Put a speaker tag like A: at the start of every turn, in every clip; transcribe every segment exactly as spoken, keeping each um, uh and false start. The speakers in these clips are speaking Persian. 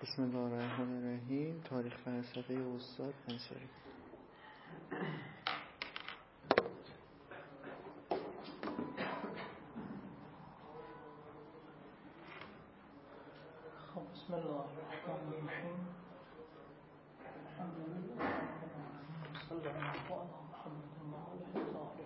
A: بسم الله الرحمن الرحیم. تاریخ فلسفه استاد انصاری.
B: خب بسم الله الرحمن الرحیم. الحمد لله صلی الله علی محمد و آله الطاهرین.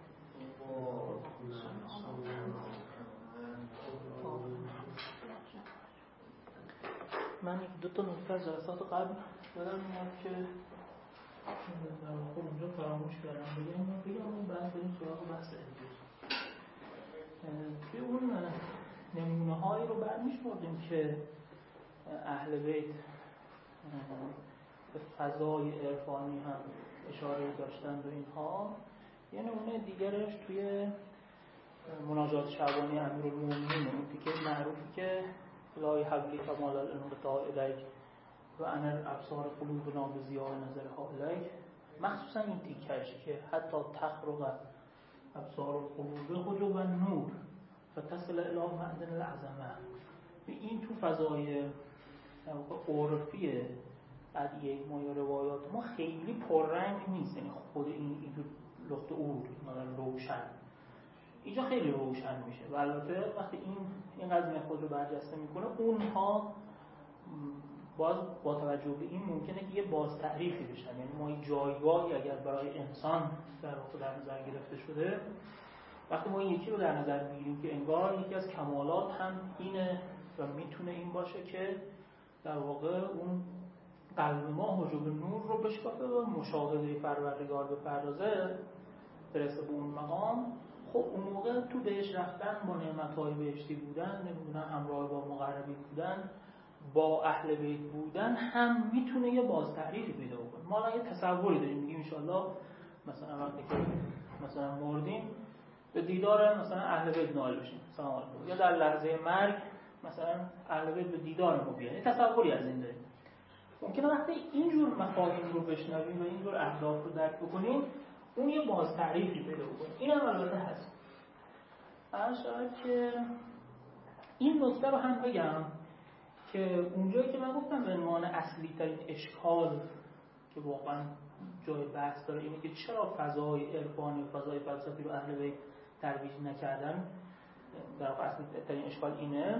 B: من دو تا نکته از جلسات قبل دارم میاد که در واقع اونجا فراموش کردم بگم بگم اون بعد بریم سراغ بحث امروز. توی اون نمونه هایی رو برمی‌شمردیم که اهل بیت به فضای عرفانی هم اشاره داشتند و اینها. یه نمونه دیگرش توی مناجات شعبانی امیرالمومنین، اون تیکه معروفی که لا یحبلی کمال الانقطاع الیک و انا ابصار قلوبنا بضیاء نظرها الیک، مخصوصا این تیکش که حتی تخرق ابصار القلوب حجب النور فتصل الی معدن العظمه. این تو فضای عرفی ادعیه ما یا روایات ما خیلی پررنگ نیست، یعنی خود این اینجور لخت اور روشن اینجا خیلی روشن میشه و البته وقتی این این قضیه خود رو برجسته میکنه اونها باز با توجه به این ممکنه که یه باز تعریفی بشن، یعنی ما این جایگاهی اگر برای انسان در واقع در نظر گرفته شده، وقتی ما این یکی رو در نظر میگیریم که انگار یکی از کمالات هم اینه و میتونه این باشه که در واقع اون قلب ما حجب نور رو بشکافه و مشاهده پروردگار بپردازه، برسه به اون مقام. خب اون موقع تو بهش رفتن، با نعمت‌های بهشتی بودن، نمیدونم همراه با مقربین بودن، با اهل بیت بودن هم میتونه یه باز تعریفی پیدا کنه. ما الان یه تصوری داریم میگیم ان شاءالله مثلا وقتی که مثلا مردیم به دیدار مثلا اهل بیت نائل بشیم، سلام علیکم، یا در لحظه مرگ مثلا اهل بیت به دیدار ما بیان. یه تصوری از این داریم. ممکنه وقتی اینجور مفاهیم رو بشنویم و اینجور اهداف رو درک بکنیم اون یه باز تعریفی پیدا کنه. این هم البته هست. شاید که این نکته رو هم بگم که اونجایی که من گفتم به عنوان اصلی ترین اشکال که واقعا جای بحث داره اینه که چرا فضای عرفانی و فضای فلسفی رو اهل بیت ترویج نکردن، در واقع اصلی ترین اشکال اینه.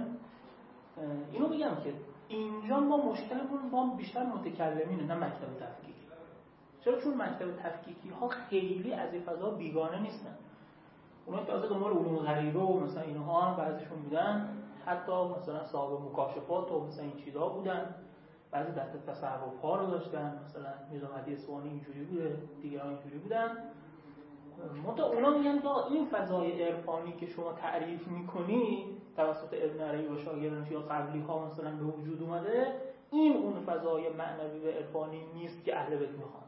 B: اینو بگم که اینجا ما مشکلمون با بیشتر متکلمینه، نه مکتب تفکیکی. چرا؟ چون مکتب تفکیکی ها خیلی از این فضا بیگانه نیستن. اونا که از دنبال علوم غریبه و مثلا اینها هم بعضیشون بودن، حتی مثلا صاحب مکاشفات و مثلا این چیزا بودن، بعضی دست تصرف ها رو داشتن، مثلا میرزا مهدی اصفهانی اینجوری بوده، دیگران اینجوری بودن. منتها اونا میگن تا این فضای عرفانی که شما تعریف میکنی توسط ابن عربی و شاگردانش یا قبلی ها مثلا به وجود اومده، این اون فضای معنوی و عرفانی نیست که اهل بیت میخوان.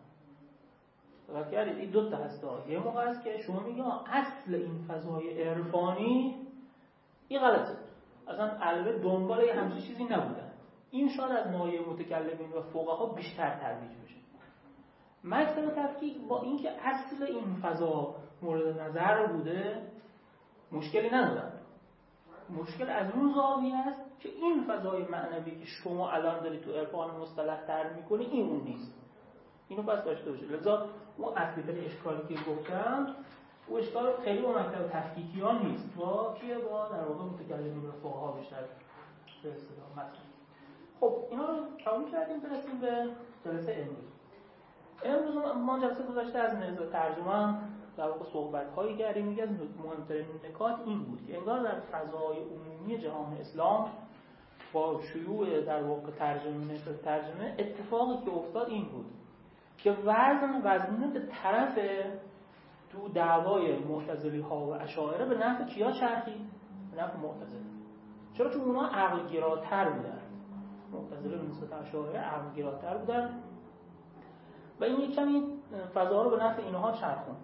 B: توجه کردید؟ این دو تا هست. یه موقع است که شما میگی اصل این فضای عرفانی این غلطه، اصلا البته دنبال یه همچین چیزی نبودن. این شاید از ناحیه متکلمین و فقها بیشتر ترویج بشه. مکتب تفکیک با اینکه اصل این فضا مورد نظر بوده مشکلی ندارن. مشکل از اون زاویه است که این فضای معنوی که شما الان داری تو عرفان مصطلح تعریف میکنی این اون نیست. اینو پس داشته باشه. لذا اون اصلی ترین اشکالی که گفتم اون اشکال خیلی با مکتب تفکیکی ها نیست، با کیه؟ با در واقع متکلمین و فقها بیشتر به اصطلاح مطرح. خب اینا رو تموم کردیم، برسیم به جلسه امروز. امروز ما جلسه گذاشته از نظر ترجمه در واقع صحبت‌هایی کردیم. میگه از مهمترین نکات این بود که انگار در فضای عمومی جهان اسلام با شیوع در واقع ترجمه ترجمه اتفاقی که افتاد این بود که وزن وزنه به طرف تو دعوای معتزلی ها و اشاعره به نفع کیا چرخید؟ به نفع معتزله. چرا؟ چون اونا عقل گراتر بودن. معتزله به نسبت اشاعره عقل گراتر بودن و این یک کمی فضا رو به نفع اینها چرخوند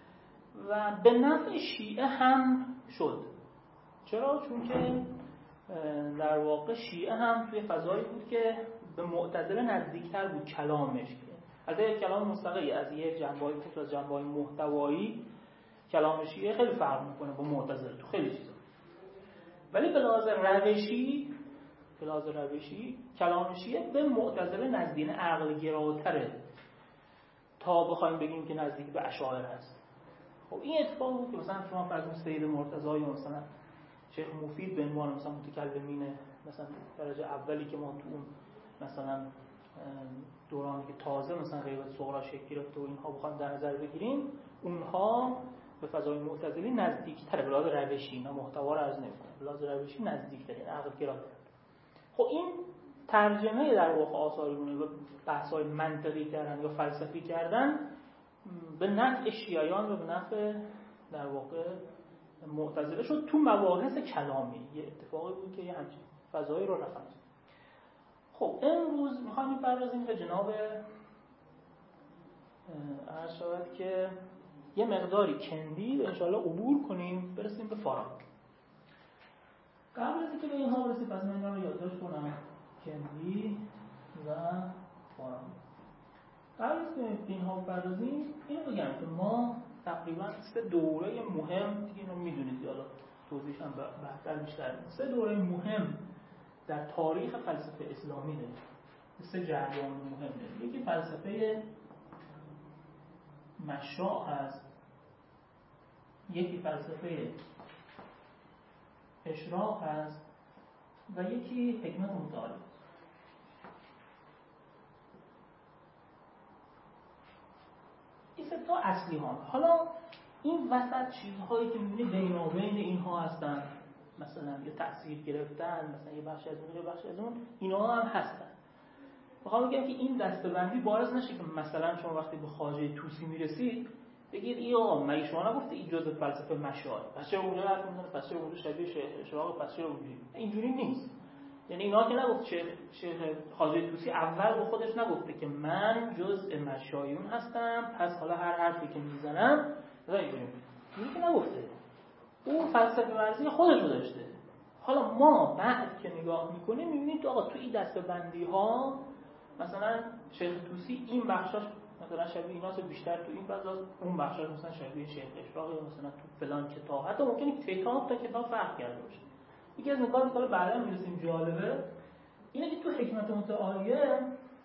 B: و به نفع شیعه هم شد. چرا؟ چون که در واقع شیعه هم توی فضایی بود که به معتزله نزدیکتر بود کلامش. از یک کلام مستقلی از یک جنبه‌های خصوص از جنبه‌های محتوایی کلام شیعه خیلی فرق می‌کنه با معتزله تو خیلی چیزا، ولی به لحاظ روشی به لحاظ روشی کلام شیعه به معتزله نزدیک عقل گراتره تا بخوایم بگیم که نزدیک به اشاعره هست. خب این اتفاق بود که مثلا شما فرض کنید سید مرتضی یا مثلا شیخ مفید به عنوان مثلا متکلمین مثلا درجه اولی که ما تو اون مثلا دورانی که تازه مثلا غیبت صغرا شکل گرفته و اینها بخوایم در نظر بگیریم، اونها به فضای معتزلی نزدیک‌تره به لحاظ روشی، نه محتوا رو عرض نمی‌کنه، به لحاظ روشی نزدیک‌تره، عقل گراتره. خب این ترجمه در واقع آثاریونه و بحث‌های منطقی کردن یا فلسفی کردن به نفع شیعیان و به نفع در واقع معتزله شد تو مباحث کلامی. یه اتفاقی بود که یه همچین فضایی رو رقم زد. خب امروز می‌خوایم بپردازیم به جناب عرض شود که یه مقداری کندی و انشاءالله عبور کنیم برسیم به فارابی. قبل از اینکه به اینها برسیم پس من اینو یادداشت کنم کندی و فارابی. قبل از اینکه به اینها بپردازیم اینو بگم که ما تقریبا سه دوره مهم، دیگه اینو میدونید حالا توضیحش هم بهتر بیشتر، سه دوره مهم در تاریخ فلسفه اسلامی داریم. سه جریان مهم داریم. یکی فلسفه مشاع هست، یکی فلسفه اشراق هست و یکی حکمت متعالی. این سه تا اصلی ها. حالا این وسط چیزهایی که می‌بینید بینابین اینها هستن، مثلا یه تأثیر گرفتن، مثلا یه بخش از اون یه بخش از اون، اینا هم هستن. میخوام بگم که این دسته‌بندی باعث نشه که مثلا شما وقتی به خواجه طوسی میرسید بگید ای آقا مگه شما نگفته این جزء فلسفه مشاعر، پس چرا اونجا حرف میزنه، پس چرا اونجا شبیه شیخ اشراق، پس چرا اونجوری؟ اینجوری نیست. یعنی اینا که نگفت شیخ شیخ خواجه طوسی اول به خودش نگفته که من جزء مشایون هستم، پس حالا هر حرفی که میزنم مثلا اینجوری میگه، که نگفته. اون فلسفه ورزی خودش رو داشته. حالا ما بعد که نگاه میکنیم میبینیم آقا تو این دسته‌بندی ها مثلا شیخ طوسی این بخشاش مثلا شبیه ایناست، بیشتر تو این فضا، اون بخشاش مثلا شبیه شیخ اشراق یا مثلا تو فلان کتاب، حتی ممکنه کتاب تا کتاب فرق کرده باشه. یکی از نکاتی که بعدا میرسیم جالبه اینه که تو حکمت متعالیه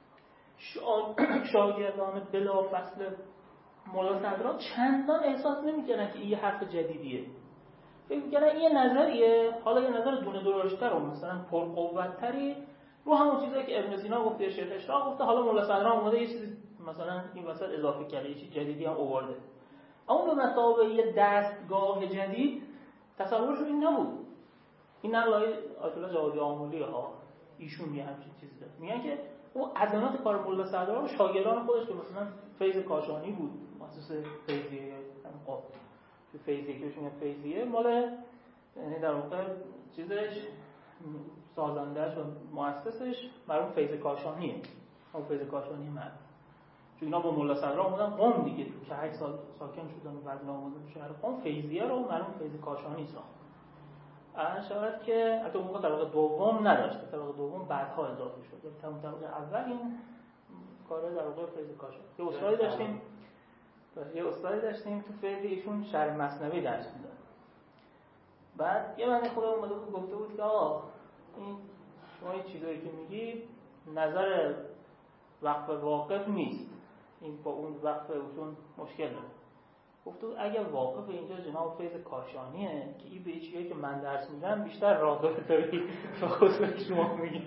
B: شاگردان بلافاصله مولا صدرا چندان احساس نمیکنن که این یه حرف جدیدیه. فکر میکنن این یه نظریه، حالا یه نظر دونه درشتر و مثلا پرقوت‌تری رو همون چیزایی که ابن سینا گفته، شیخ اشراق گفته، حالا مولا صدرا اومده یه چیز مثلا این وسط اضافه کرده، یه چیز جدیدی هم آورده. اما به مثابه یه دستگاه جدید تصورشون این نبود. این نقلای آیت الله جوادی آمولی ها ایشون یه همچین چیزی داره. میگن که او عظمت کار مولا صدرا رو شاگردان خودش که مثلا فیض کاشانی بود، مؤسس فیضیه، خب تو فیضیه که بهشون فیضیه مال یعنی در واقع چیزش سازنده‌اش و مؤسسش مرحوم فیض کاشانیه. اون فیض کاشانی مرد. چون اینا با مولا صدرا اومدن قم دیگه که هشت سال ساکن شدن و بعد اومدن تو شهر قم، فیضیه رو مرحوم فیض کاشانی ساخت. الان شاید که حتی اون موقع طبقه دوم نداشت، طبقه دوم بعدها اضافه شد. یعنی تمام طبقه اول این کارا در واقع فیض کاشانی. یه استادی داشتیم یه استادی داشتیم تو فیض، ایشون شرح مثنوی درس میداد. بعد یه بنده خدا اومده بود گفته بود که آقا این شما این چیزایی که میگی نظر وقف واقف نیست، این با اون وقف ایشون مشکل داره. گفته بود اگر واقف اینجا جناب فیض کاشانیه که این به چیزایی که من درس میدم بیشتر راغب داری تا خودت شما میگی.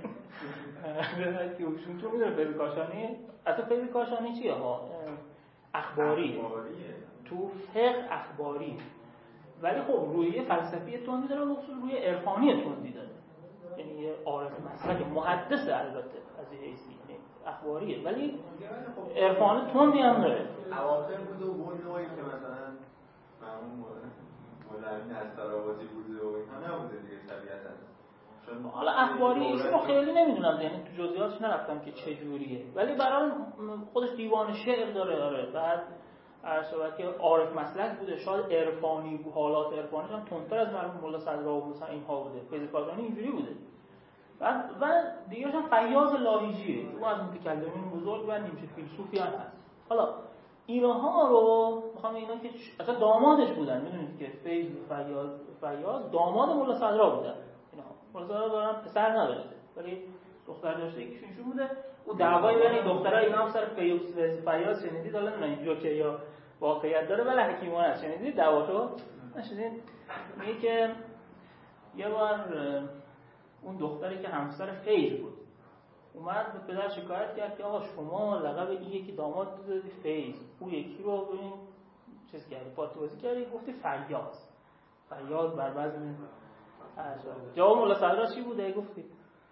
B: که ایشون تو میدونه فیض کاشانی اصلا فیض کاشانی چیه ها؟ اخباریه. تو فقه اخباری. ولی خب روی فلسفی تندی داره و خصوص روی عرفانی تندی داره. یعنی یه عارف مسلک محدث البته از این حیثی، یعنی اخباریه ولی عرفان تندی هم داره.
C: اواخر بوده و اون نوعی که مثلا مرحوم مولوی نصرآبادی بوده و اینا نبوده دیگه طبیعتاً.
B: حالا اخباری ایشون رو خیلی نمیدونم، یعنی تو جزئیاتش نرفتم که چه جوریه، ولی برای خودش دیوان شعر داره. آره بعد عرض که عارف مسلک بوده، شاید عرفانی بود، حالات عرفانیش هم تندتر از مرحوم مولا صدرا و مثلا اینها بوده. فیض کاشانی اینجوری بوده. بعد و دیگه‌ش هم فیاض لاهیجیه، اون از متکلمین بزرگ و نیمچه فیلسوفی هم هست. حالا اینها رو میخوام اینا که اصلا دامادش بودن، میدونید که فیض فیاض فیاض داماد مولا صدرا بودن. اینا مولا صدرا دارن پسر نداشته ولی دختر داشته یکیشون ایشون بوده. او دعوای بین دخترها اینا هم سر فیوز و فیاض شنیدید؟ حالا نه اینجا که یا واقعیت داره ولی حکیمانه است. شنیدید دعواشو؟ نشنیدید؟ میگه که یه بار اون دختری که همسر فیض بود اومد به پدر شکایت کرد که آقا شما لقب این یکی داماد دادی فیض، اون یکی رو ببین چیز کردی، پاتوازی کردی، گفتی فیاض. فیاض بر وزن اشعار. جواب مولا صدرا چی بوده؟ گفتی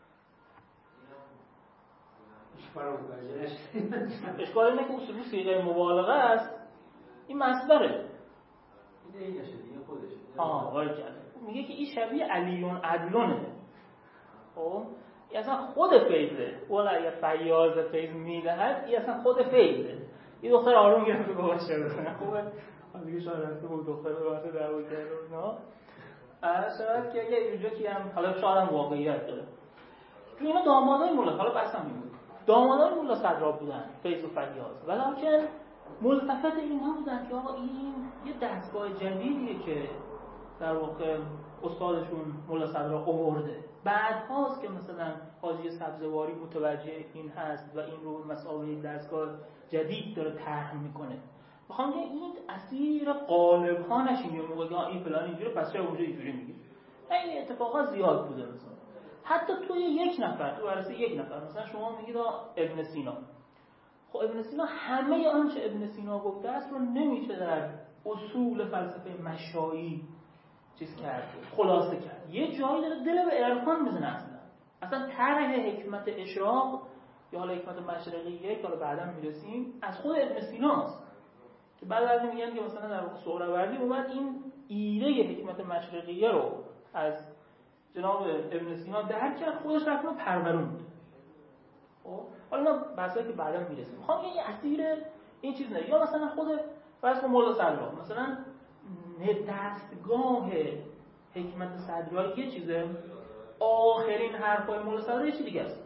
B: اشکال اینه که اصولی صیغه مبالغه است، این مصدره.
D: این نشه دیگه خودش.
B: آه وارد کرده. میگه که این شبیه علیون عدلونه. خب این اصلا خود فیضه. ولی اگه فیاض فیض میدهد این اصلا خود فیضه. این دختر آروم گرفته بابا شده. خوبه. دیگه شاید رفته بود دختر رو واسه دعوا کرد نه. شاید که اگه اینجا کی هم حالا شاید هم واقعیت داره. تو اینا دامادای مولا حالا بحثم این بود. دامادای مولا صدرا بودن فیض و فیاض. ولکن ملتفت این نبودن که آقا این یه دستگاه جدیدیه که در واقع استادشون مولا صدرا آورده. بعدهاست که مثلا حاجی سبزواری متوجه این هست و این رو مسابقه دستگاه جدید داره طرح میکنه. میخوام که این اسیر قالب ها نشین یا موقع این فلان اینجوری پس چرا اونجا اینجوری میگه. این اتفاقات زیاد بوده مثلا. حتی توی یک نفر تو بررسی یک نفر مثلا شما میگید ابن سینا. خب ابن سینا همه آنچه ابن سینا گفته است رو نمیشه در اصول فلسفه مشایی چیز کرد، خلاصه کرد. یه جایی داره دل به عرفان میزنه اصلا. اصلا طرح حکمت اشراق یا حالا حکمت مشرقیه که حالا بعدا میرسیم از خود ابن سیناست. که بعد از این میگن که مثلا در واقع سهروردی اومد این ایده حکمت مشرقیه رو از جناب ابن سینا درک کرد، خودش رفت و پروروند. خب حالا بحثایی که بعدا میرسیم. میخوام یه اسیر این چیز نه. یا مثلا خود فرض کن مولا صدرا مثلا دستگاه حکمت صدرا یه چیزه، آخرین حرفای مولا صدرا یه چیز دیگه است.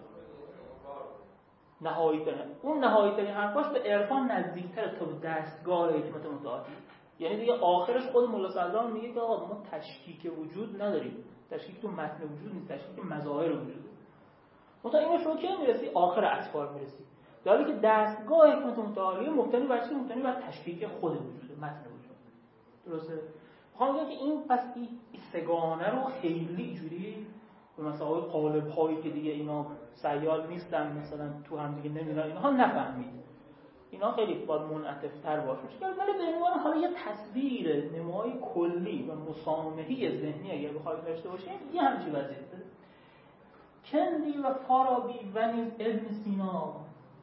B: نهایی ترین اون نهایی ترین حرفاش به عرفان نزدیکتره تا به دستگاه حکمت متعالی. یعنی دیگه آخرش خود مولا صدرا میگه که آقا ما تشکیک وجود نداریم، تشکیک تو متن وجود نیست، تشکیک مظاهر وجوده. متا اینو شما کی میرسی؟ آخر اطفال میرسی. در حالی که دستگاه حکمت متعالی مبتنی بر چی؟ مبتنی بر تشکیک خود وجوده، متن وجود. درسته؟ میخوام بگم که این پس این سگانه رو خیلی جوری به مسائل قالب هایی که دیگه اینا سیال نیستن مثلا تو هم دیگه نمیدن اینها نفهمید. اینا خیلی باید منعطف‌تر باشه. ولی به عنوان حالا یه تصویر نمای کلی و مسامحی ذهنی اگر بخواید داشته باشیم یه همچین وضعیت داره. کندی و فارابی و نیز ابن سینا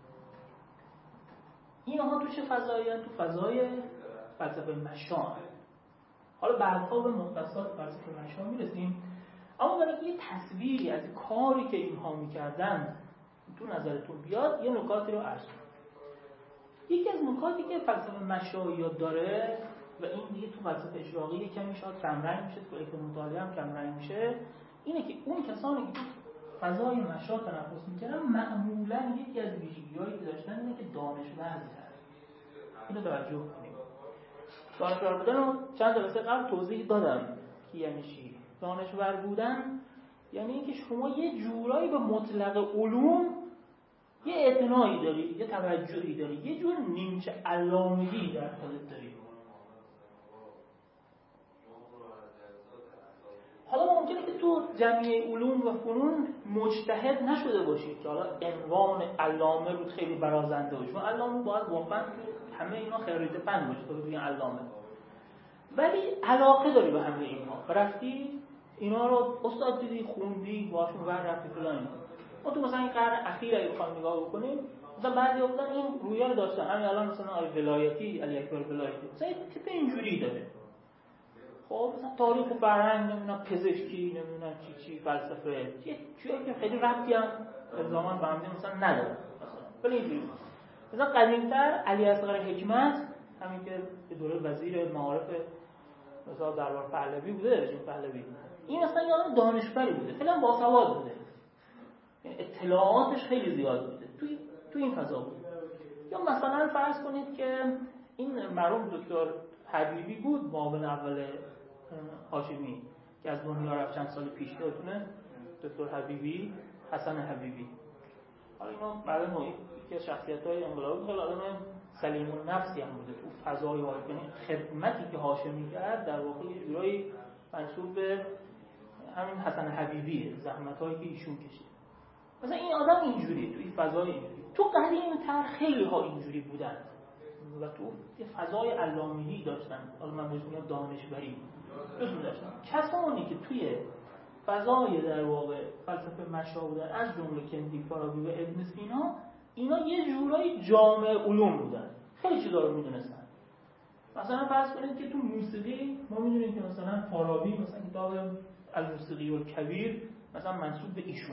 B: اینها تو چه فضایی هستند؟ تو فضای فلسفه مشاع. حالا بعدها به مختصات فلسفه مشاع میرسیم. اما برای یه تصویری از کاری که اینها میکردن تو نظرتون بیاد یه نکاتی رو عرض کنم. یکی از نکاتی که فلسفه مشاعیات داره و این دیگه تو فلسفه اشراقی یکمی شاید کمرنگ میشه، تو علم مطالعه هم کمرنگ میشه، اینه که اون کسانی که فضای مشاع تنفس میکردن معمولا یکی از ویژگی‌هایی که داشتن اینه که دانشور بودن. اینو توجه کنیم. دانشور بودن رو چند جلسه قبل توضیح دادم که یعنی چی. دانشور بودن یعنی اینکه شما یه جورایی به مطلق علوم یه اعتنایی داری، یه توجهی داری، یه جور نیمچه علامگی در خودت داری. حالا ممکنه که تو جمعیه علوم و فنون مجتهد نشده باشید که حالا عنوان علامه رو خیلی برازنده باشه. چون علامه باید واقعا همه اینا خریت فن باشه تا بگین علامه. ولی علاقه داری به همه اینها. رفتی اینا رو استاد دیدی، خوندی، باشون ور رفتی فلان. ما تو مثلا این قرن اخیر اگه بخوایم نگاه بکنیم، مثلا بعضی بودن این رویا رو داشتن. همین الان مثلا آقای ولایتی، علی اکبر ولایتی، مثلا تیپ اینجوری داره. خب مثلا تاریخ و فرهنگ، نمیدونم پزشکی، نمیدونم چی چی، فلسفه، چی چیزی که خیلی ربطی هم الزاما به هم مثلا نداره. مثلا ولی اینجوری. مثلا قدیم‌تر علی اصغر حکمت، همین که به دوره وزیر معارف مثلا دربار پهلوی بوده، رژیم پهلوی. این مثلا یه آدم دانشوری بوده، خیلی هم باسواد بوده. یعنی اطلاعاتش خیلی زیاد بوده. تو تو این فضا بود. یا مثلا فرض کنید که این مرحوم دکتر حبیبی بود، معاون اول هاشمی که از دنیا رفت چند سال پیش. یادتونه دکتر حبیبی حسن حبیبی. حالا اینا بعد نوعی که شخصیت‌های انقلابی خیلی آدم سلیم النفسی هم بوده. تو فضای واقعی یعنی خدمتی که هاشمی کرد در واقع یه جورایی منسوب به همین حسن حبیبیه، زحمت‌هایی که ایشون کشید. مثلا این آدم اینجوریه، تو این فضای اینجوری. تو قدیم‌تر خیلی ها اینجوری بودن و تو یه فضای علامه‌ای داشتن. حالا من بهش میگم دانشوری. دوست داشتن. کسانی که توی فضای در واقع فلسفه مشا بودن از جمله کندی، فارابی و ابن سینا، اینا یه جورایی جامع علوم بودن. خیلی چیزا رو میدونستن. مثلا فرض کنید که تو موسیقی ما میدونیم که مثلا فارابی مثلا کتاب الموسیقی الکبیر مثلا منسوب به ایشون.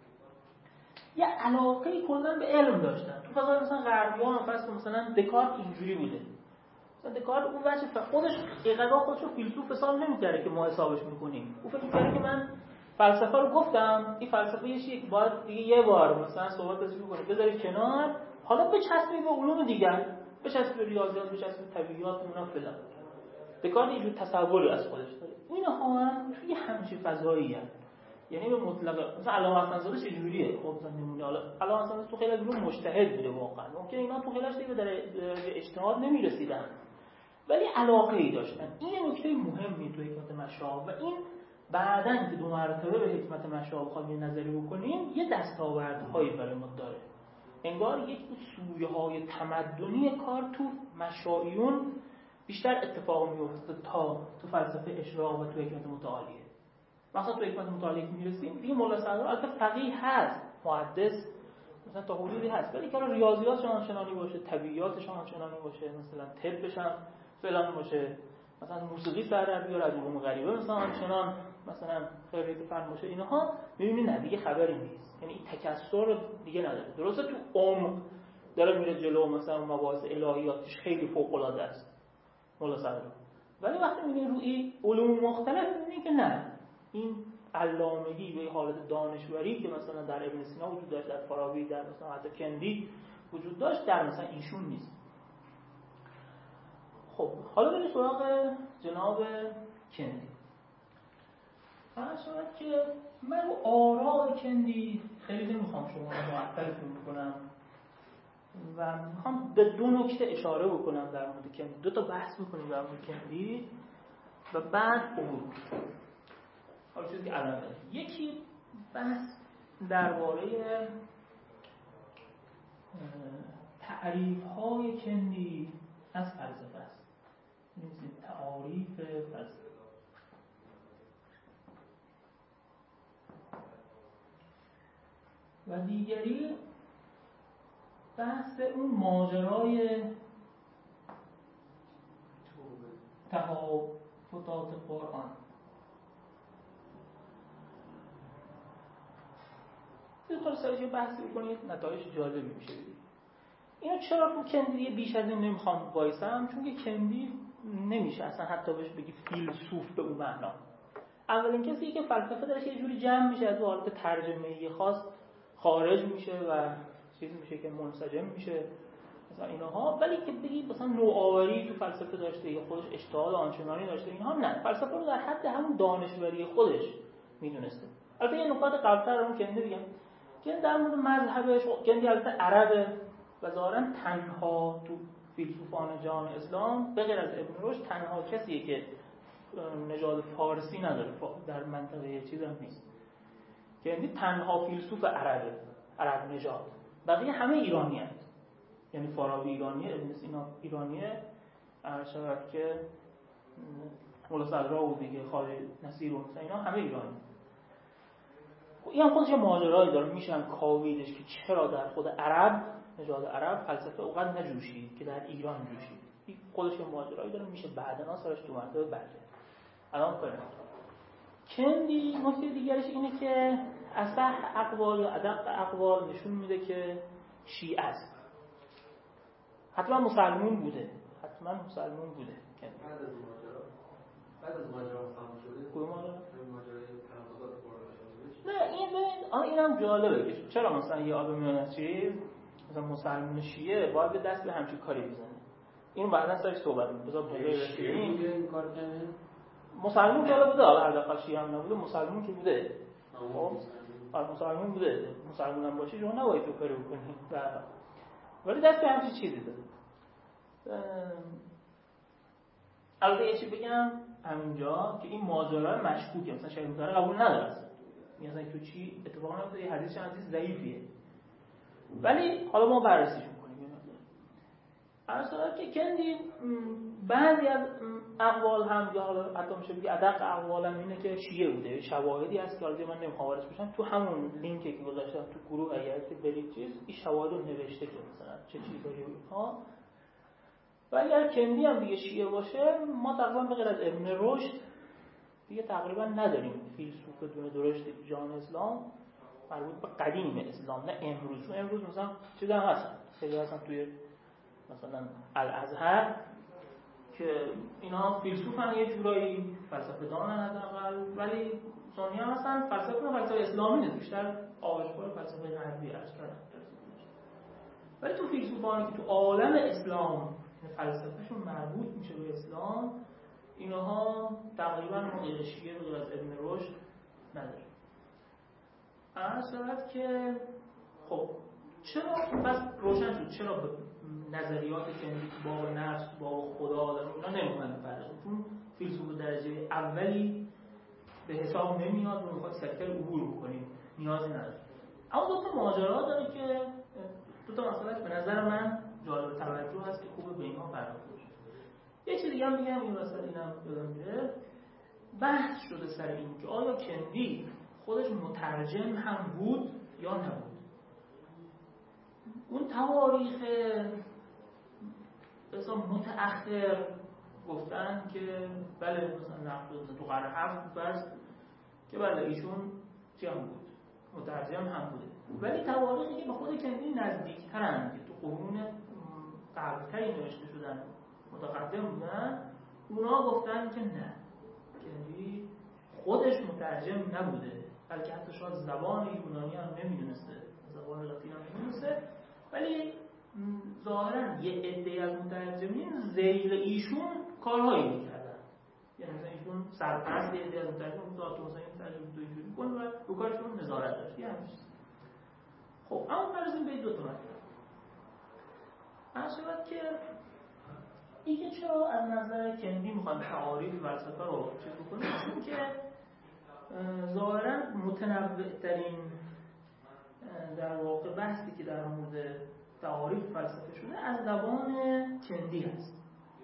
B: یه علاقه کلا به علم داشتن. تو فضای مثلا غربیان فرض کنید مثلا دکارت اینجوری بوده. مثلا دکارت اون وجه خودش اینقدر خودشو فیلسوف حساب نمی‌کرده که ما حسابش می‌کنیم. اون فکر می‌کرده که من فلسفه رو گفتم، این فلسفه یه چیزی باید دیگه یه بار مثلا صحبت ازش بکنید، بذارید کنار، حالا بچسبید به علوم دیگر، بچسبید به ریاضیات، بچسبید به طبیعیات، اونا فلان. دکارت یه جور تصوری از خودش داره. اینها هم توی همچین فضاییه. یعنی به مطلق مثلا علامه حسن‌زاده چه جوریه؟ خب مثلا نمونه علامه حسن‌زاده تو خیلی علوم مجتهد بوده واقعا. ممکنه اینا تو خیلیش دیگه در اجتهاد نمی‌رسیدن. ولی علاقه‌ای داشتن. این نکته مهمی توی حکمت مشا و این بعداً که دو مرتبه به حکمت مشا بخوایم یه نظری بکنیم یه دستاوردهایی برای ما داره. انگار یک سویه‌های تمدنی کار تو مشایون بیشتر اتفاق میفته تا تو فلسفه اشراق و تو حکمت متعالیه. مثلا تو حکمت متعالیه که میرسیم دیگه مولا صدرا البته فقیه هست، محدث مثلا تا حدودی هست، ولی که ریاضیاتش آنچنانی باشه، طبیعیاتش آنچنانی باشه، مثلا طبش هم فلان باشه، مثلا موسیقی سر در بیاره از علوم غریبه مثلا آنچنان مثلا خیلی فن باشه، اینها می‌بینی نه دیگه خبری نیست. یعنی این تکثر رو دیگه نداره. درسته تو عمق داره میره جلو، مثلا مباحث الهیاتش خیلی فوق‌العاده است مولا صدرا، ولی وقتی می‌بینی روی علوم مختلف می‌بینی که نه، این علامگی و حالت دانشوری که مثلا در ابن سینا وجود داشت، در فارابی، در مثلا حتی کندی وجود داشت، در مثلا ایشون نیست. خب حالا بریم سراغ جناب کندی. فرض کنید که من رو آراء کندی خیلی نمیخوام شما رو معطلتون بکنم و میخوام به دو نکته اشاره بکنم در مورد کندی، دو تا بحث بکنیم در مورد کندی و بعد عبور. حالا چیزی که الان داریم، یکی بحث درباره تعریف‌های کندی از فلسفه است. این تعاریف فلسفه. و دیگری بحث اون ماجرای تفاوتات قرآن. یه طور سریع بحثی بکنید، نتایج جالبی میشه. اینو چرا تو کندی بیش از این نمیخوام وایسم؟ چون که کندی نمیشه اصلا حتی بهش بگی فیلسوف به اون معنا. اولین کسی که فلسفه درش یه جوری جمع میشه از حالت ترجمه‌ای خاص خارج میشه و چیزی میشه که منسجم میشه مثلا اینها، ولی که بگی مثلا نوآوری تو فلسفه داشته یا خودش اجتهاد آنچنانی داشته، اینها نه، فلسفه رو در حد همون دانشوری خودش میدونسته. البته یه نکات قبل‌تر رو کندی بگم که در مورد مذهبش، کندی البته عربه و ظاهراً تنها تو فیلسوفان جهان اسلام به غیر از ابن رشد تنها کسیه که نژاد فارسی نداره، در منطقه چیز هم نیست. کندی تنها فیلسوف عربه، عرب نژاد، بقیه همه ایرانی هست. یعنی فارابی ایرانیه، ابن سینا ایرانیه، عرض شود که مولا صدرا و دیگه خالد نصیر و مثلا اینا همه ایرانی. این هم خودش یه ماجرایی داره، میشن کاویدش که چرا در خود عرب، نژاد عرب فلسفه اونقدر نجوشید که در ایران جوشید. این خودش یه ماجرایی داره، میشه بعداً سرش تو مرتبه بعد. الان کنیم کندی نکته دیگرش اینه که اصح اقوال یا ادق اقوال نشون میده که شیعه است. حتما مسلمون بوده، حتما مسلمون بوده.
D: بعد از ماجرا بعد از ماجرا تمام شده.
B: کدوم ماجرا؟
D: ماجرای تناقضات قرآن.
B: نه این ببین آن اینم جالبه که چرا مثلا یه آدم میاد چیز مثلا مسلمان شیعه باید به دست به همچین کاری بزنه. این بعدا سرش صحبت می‌کنه. بذار بگم
D: این کار کنه.
B: مسلمان که بوده، حالا حداقل شیعه هم نبوده، مسلمان که بوده. خب آره مسلمان بوده، مسلمان هم باشی شما نباید تو کاری بکنی ولی دست به همچین چیزی داده. البته یه چی بگم همینجا که این ماجرا مشکوکه، مثلا شیخ مطهری قبول نداره اصلا مثلا تو چی اتفاقا نمیفته، یه حدیث چند حدیث ضعیفیه ولی حالا ما بررسیش می‌کنیم. اصلا که کندی بعضی از اقوال هم یا حالا حتی میشه بگی ادق اقوال هم اینه که شیعه بوده، شواهدی هست که حالا من نمیخوام واردش بشم، تو همون لینکی که گذاشتم تو گروه اگر که برید چیز این شواهد رو نوشته که مثلا چه چیزایی اینها. و اگر کندی هم دیگه شیعه باشه ما تقریبا به غیر از ابن رشد دیگه تقریبا نداریم فیلسوف بدون درشت جان اسلام مربوط به قدیم اسلام، نه امروز. چون امروز مثلا چیزا هست خیلی هستن توی مثلا الازهر که اینا فیلسوفن یه جورایی فلسفه دانن حداقل، ولی سنی هم هستن فلسفه نه فلسفه اسلامی نیست، بیشتر آغشبار فلسفه غربی عرض کردن. ولی تو فیلسوفانی که تو عالم اسلام فلسفهشون مربوط میشه به اسلام اینها تقریبا غیر شیعه به غیر از ابن رشد نداره. عرض شد که خب چرا پس روشن شد چرا به نظریات کندی تو باب نفس تو باب خدا داره اینا نمیخوان بپردازن، چون فیلسوف درجه اولی به حساب نمیاد و میخواد سکتر عبور بکنیم نیازی نداره. اما دو تا ماجرا داره که دو تا مسئله به نظر من جالب توجه هست که خوبه به اینها پرداخته بشه. یه چیز دیگه هم میگم این وسط اینم یادم میره، بحث شده سر این که آیا کندی خودش مترجم هم بود یا نبود. اون تواریخ مثلا متأخر گفتن که بله مثلا نقد تو قرن هفت فرض که بله ایشون چی هم بود مترجم هم بوده، ولی تواریخی که به خود کندی نزدیکترن که تو قرون قبلتری نوشته شدن متقدم بودن اونا گفتن که نه کندی خودش مترجم نبوده، بلکه حتی شاید زبان یونانی هم نمیدونسته، زبان لاتین هم نمیدونسته، ولی ظاهرا یه عده‌ای از مترجمین ذیل ایشون کارهایی میکردن، یعنی مثلا ایشون سرپرست یه عده‌ای از مترجمین بود تو مثلا این ترجمه تو اینجوری کن و رو کارشون نظارت داشت یه همین چیز. خب اما برسیم به دو تا مطلب. عرض که این چرا از نظر کندی میخوان تعاریف فلسفه رو چیز بکنیم، چون که ظاهرا متنوع‌ترین در واقع بحثی که در مورد تعاریف فلسفه شده از زبان کندی هست.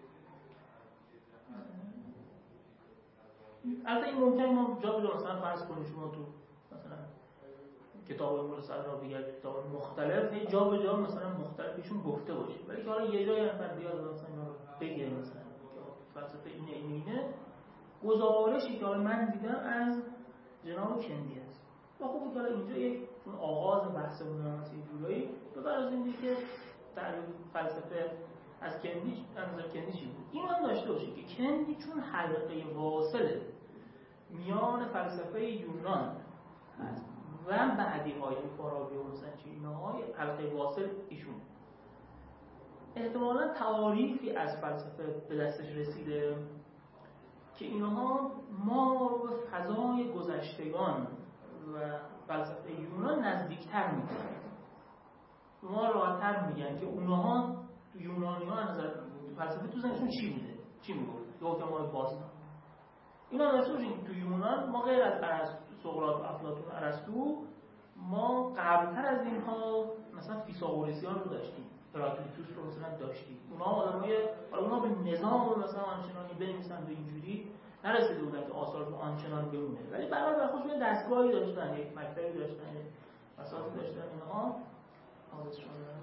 B: البته این ممکنه ما جا به جا مثلا فرض کنیم شما تو مثلا کتاب مرسل را دیگر کتاب مختلف یه جا به جا مثلا مختلفیشون گفته باشیم، ولی که حالا یه جایی نفر بیاد مثلا اینا رو بگیره مثلا فلسفه اینه اینه اینه گزارشی که حالا من دیدم از جناب کندی هست و خوبه که حالا اینجا یک چون آغاز بحثمون هست یه جورایی بپردازیم که تعریف فلسفه از کندی از نظر کندی چی بود. این هم داشته باشید که کندی چون حلقه واصله میان فلسفه یونان هست و بعدی های فارابی و مثلا اینا حلقه واصل ایشون احتمالاً تعاریفی از فلسفه به دستش رسیده که اینها ما رو به فضای گذشتگان و فلسفه یونان نزدیکتر میکنن. ما راحت‌تر میگن که اونها تو یونانی ها نظر فلسفه تو ذهنشون چی بوده چی میگفت یا حکمای باستان اینا داشته باشین. تو یونان ما غیر از ارسطو سقراط و افلاطون و ارسطو ما قبلتر از اینها مثلا فیثاغورسیان رو داشتیم، هراکلیتوس رو مثلا داشتیم. اونها آدمای اونها به نظام مثلا آنچنانی بنویسن و اینجوری نرسیده بودن که آثارشون آنچنان بمونه، ولی برای برای خودشون دستگاهی داشتن، یک مکتبی داشتن، اساسی داشتن، اینها حافظ شدن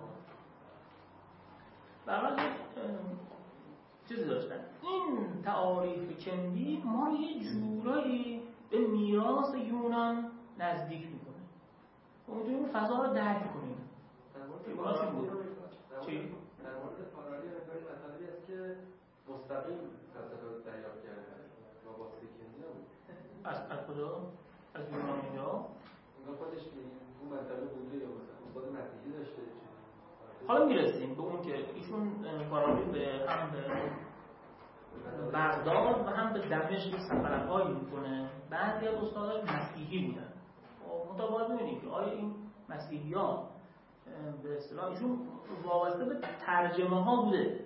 B: برای چیزی داشتن. این تعاریف کندی ما رو یه جورایی به میراث یونان نزدیک میکنه و میتونیم فضا رو درک کنیم.
D: یونان چی بود؟ چی؟ در مورد فارابی نگاری مطالبی است که مستقیم فلسفه رو دریافت کرده و واسطه کندی نبود.
B: از از کجا؟ از یونانی ها؟
D: اونها خودش اون منطقه بوده یا مثلا استاد مسیحی داشته؟
B: حالا میرسیم به اون که ایشون فارابی به هم به بغداد و هم به دمشق سفرهایی میکنه. بعضی از استاداش مسیحی بودن. متأ ببینید که آیا این مسیحیان به اصطلاح ایشون وابسته به ترجمه ها بوده،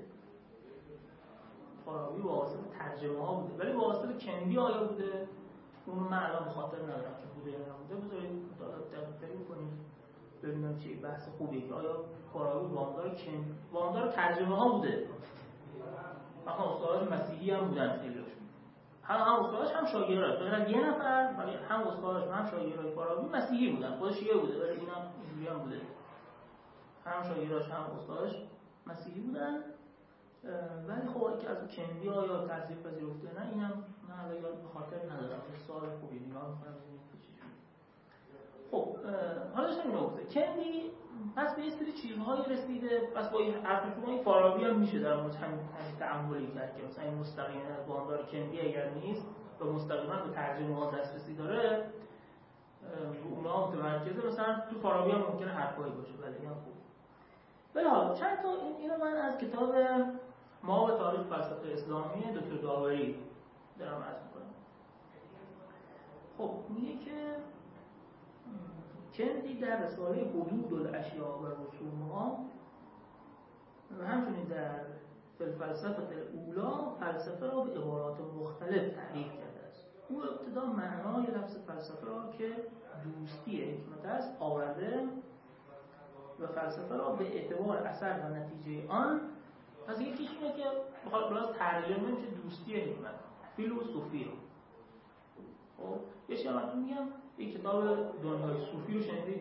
B: فارابی وابسته به ترجمه ها بوده، ولی وابسته به کندی آیا بوده؟ اون من الان به خاطر ندارم که بوده یا نبوده. بذارید دقیق‌تری کنیم ببینم چه بحث خوبیه که آیا فارابی وامدار کندی وامدار ترجمه ها بوده. مثلا استاداش مسیحی هم بودن خیلی‌هاشون، هم هم استاداش هم شاگرداش، غیر یه نفر ولی هم استاداش هم شاگردای فارابی مسیحی بودن، خودش یه بوده ولی اینا اینجوری هم بوده، هم شاگرداش هم استاداش مسیحی بودن. ولی خب اینکه از کندی ها یا تاثیر پذیرفته نه اینم نه الان یاد به خاطر ندارم. سوال خوبی نگاه می‌کنم ببینیم چی شد. خب حالا داشتم اینو گفته کندی پس به یه سری چیزهایی رسیده، پس با این حرف شما این فارابی هم میشه در مورد همین تعاملی کرد که مثلا این مستقیما وامدار کندی اگر نیست و مستقیما به ترجمه ها دسترسی داره اونا متمرکزه، مثلا تو فارابی هم ممکنه حرفایی باشه ولی هم خوب. ولی حالا چند تا این اینو من از کتاب ما و تاریخ فلسفه اسلامی دکتر داوری دارم عرض می‌کنم. خب میگه که کندی در رساله حدود الاشیاء و رسومها و همچنین در فلسفه اولا فلسفه را به عبارات مختلف تعریف کرده است. او ابتدا معنای لفظ فلسفه را که دوستی حکمت است آورده و فلسفه را به اعتبار اثر و نتیجه آن، پس یکیش اینه که بخواد باز ترجمه میشه دوستی حکمت، فیلوسوفی. خب یه چیزی من میگم این کتاب دنیای صوفی رو شنیدید؟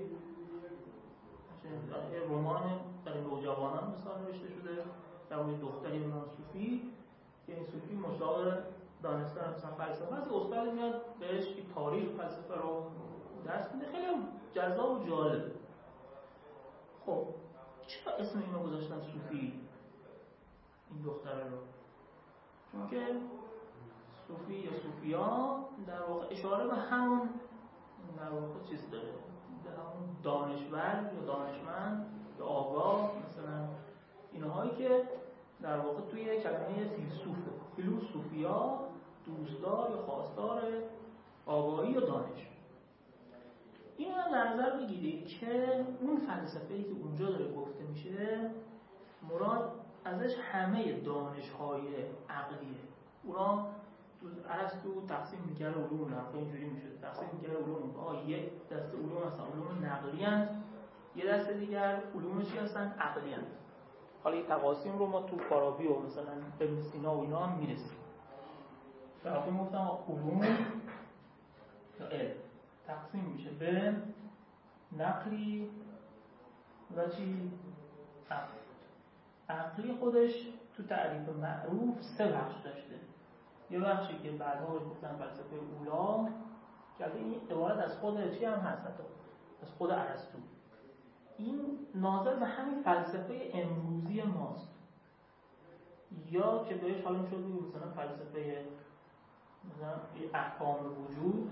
B: یه رمان برای نوجوانان مثلا نوشته شده در مورد دختری به نام صوفی که این صوفی مشتاق دانستن مثلا فلسفه است. استاد میاد بهش این تاریخ فلسفه رو درس میده، خیلی جذاب و جالب. خب چرا اسم اینو گذاشتن صوفی این دختره رو؟ چون که صوفی یا صوفیا در واقع اشاره به همون در واقع چیز داره، در همون دانشور یا دانشمند یا آگاه، مثلا اینهایی که در واقع توی کلمه فیلسوفه، فیلوسوفیا دوستدار یا خواستار آگاهی یا دانش. این رو در نظر بگیرید که اون فلسفه‌ای که اونجا داره گفته میشه مراد ازش همه دانش‌های عقلیه. اونا ارسطو تقسیم می‌کرد علوم رو، اینجوری میشه تقسیم می‌کرد علوم رو. آه یک دسته علوم هستن علوم نقلی هستن، یه دسته دیگر علوم چی هستن؟ عقلی هستن. حالا این تقاسیم رو ما تو فارابی و مثلا ابن سینا و اینا هم می‌رسیم. در واقع گفتم علوم یا علم تقسیم میشه به نقلی و چی؟ عقلی. عقلی خودش تو تعریف معروف سه بخش داشته. یه بخشی که بعدها بهش گفتن فلسفه اولا که این عبارت از خود چی هم هست، از خود ارسطو. این ناظر به همین فلسفه امروزی ماست، یا که بهش حالا میشد بگیم مثلا فلسفه مثلا احکام وجود،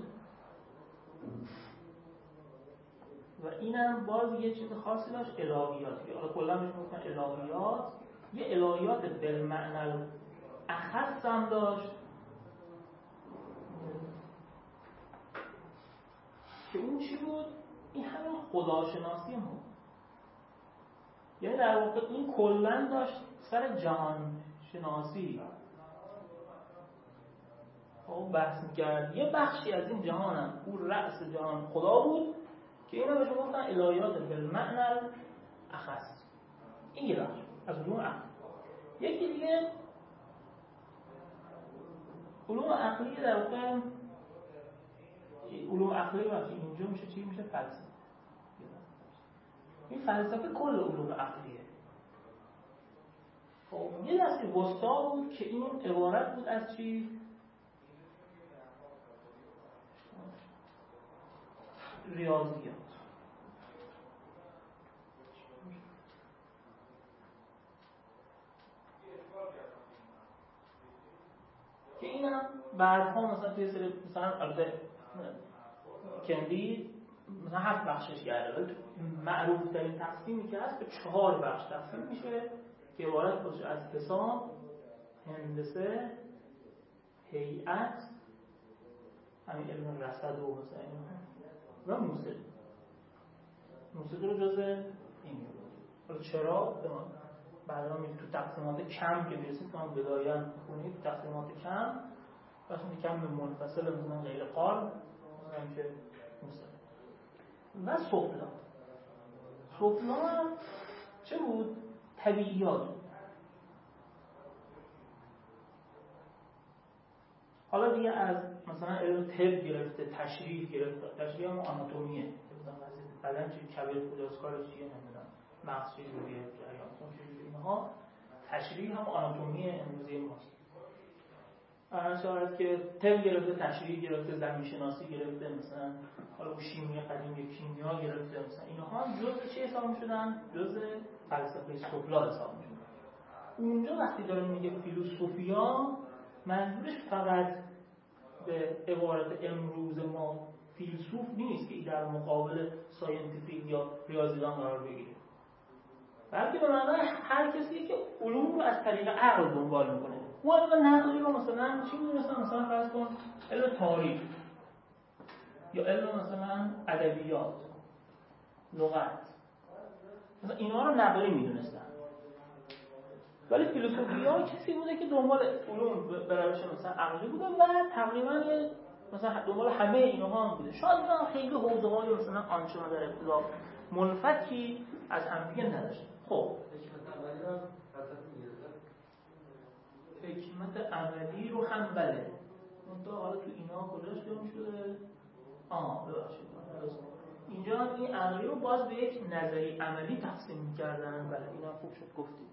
B: و اینم باز یه چیز خاصی داشت، الهیات. حالا کلا بهش میگفتن الهیات. یه الهیات بالمعنی اخص هم داشت که اون چی بود؟ این همین خداشناسی ما. یعنی در واقع این کلا داشت سر جهان شناسی خب بحث می‌کرد. یه بخشی از این جهان هم اون رأس جهان خدا بود که اینا بهش گفتن الهیات بالمعنی اخص. این یه بخش از علوم عقل. یکی دیگه علوم عقلی، در واقع علوم عقلی وقتی اینجا میشه چی میشه؟ فلسفه. این فلسفه کل علوم عقلیه. خب یه دسته وسطا بود که این عبارت بود از چی؟ ریاضیات. که اینم بعدها مثلا توی سری مثلا البته کندی مثلا هفت بخشش کرده، ولی معروف ترین تقسیمی که هست به چهار بخش تقسیم میشه که عبارت باشه از حساب، هندسه، هیئت، همین علم رصد و مثلا و موسیقی. موسیقی رو جزء این می‌دونم. چرا؟ بعدا میگه تو تقسیمات کم که میرسید که هم بدایان کنید تو تقسیمات کم وقتی کم به منفصل مثلا غیر قال مثلا که موسیقی و سفلا. سفلا هم چه بود؟ طبیعیات. حالا دیگه از مثلا علم طب گرفته، تشریح گرفته، تشریح هم آناتومیه مثلا بدن چه کبد کجاست، کارش چیه، نمیدونم مغز چجوریه، جریان خون چجوریه، اینها تشریح هم آناتومی امروزی ماست. اشاره که طب گرفته، تشریح گرفته، زمین شناسی گرفته، مثلا حالا شیمی قدیم کیمیا گرفته، مثلا اینها هم جزء چه حساب می‌شدن؟ جزء فلسفه سفلا حساب می‌شدن. اونجا وقتی داره میگه فیلسوفیا منظورش فقط به عبارت امروز ما فیلسوف نیست که در مقابل ساینتیفیک یا ریاضیدان قرار بگیره، بلکه به معنای هر کسی که علوم رو از طریق عقل دنبال میکنه. اون علم نقلی رو مثلا چی می‌دونستن؟ مثلا فرض کن علم تاریخ یا علم مثلا ادبیات، لغت، مثلا اینا رو نقلی می‌دونستن. ولی فیلسوفیا کسی بوده که دنبال علوم به روش مثلا عقلی بوده و تقریبا یه مثلا دنبال همه اینها هم بوده. شاید اینا خیلی حوزه‌های مثلا آنچنان در ابتدا منفکی از همدیگه نداشتن. خب حکمت عملی رو هم بله منطقه حالا تو اینا کجاش بیام شده؟ آه ببخشید اینجا هم این عقلی رو باز به یک نظری عملی تقسیم می‌کردن. بله اینا خوب شد گفتید.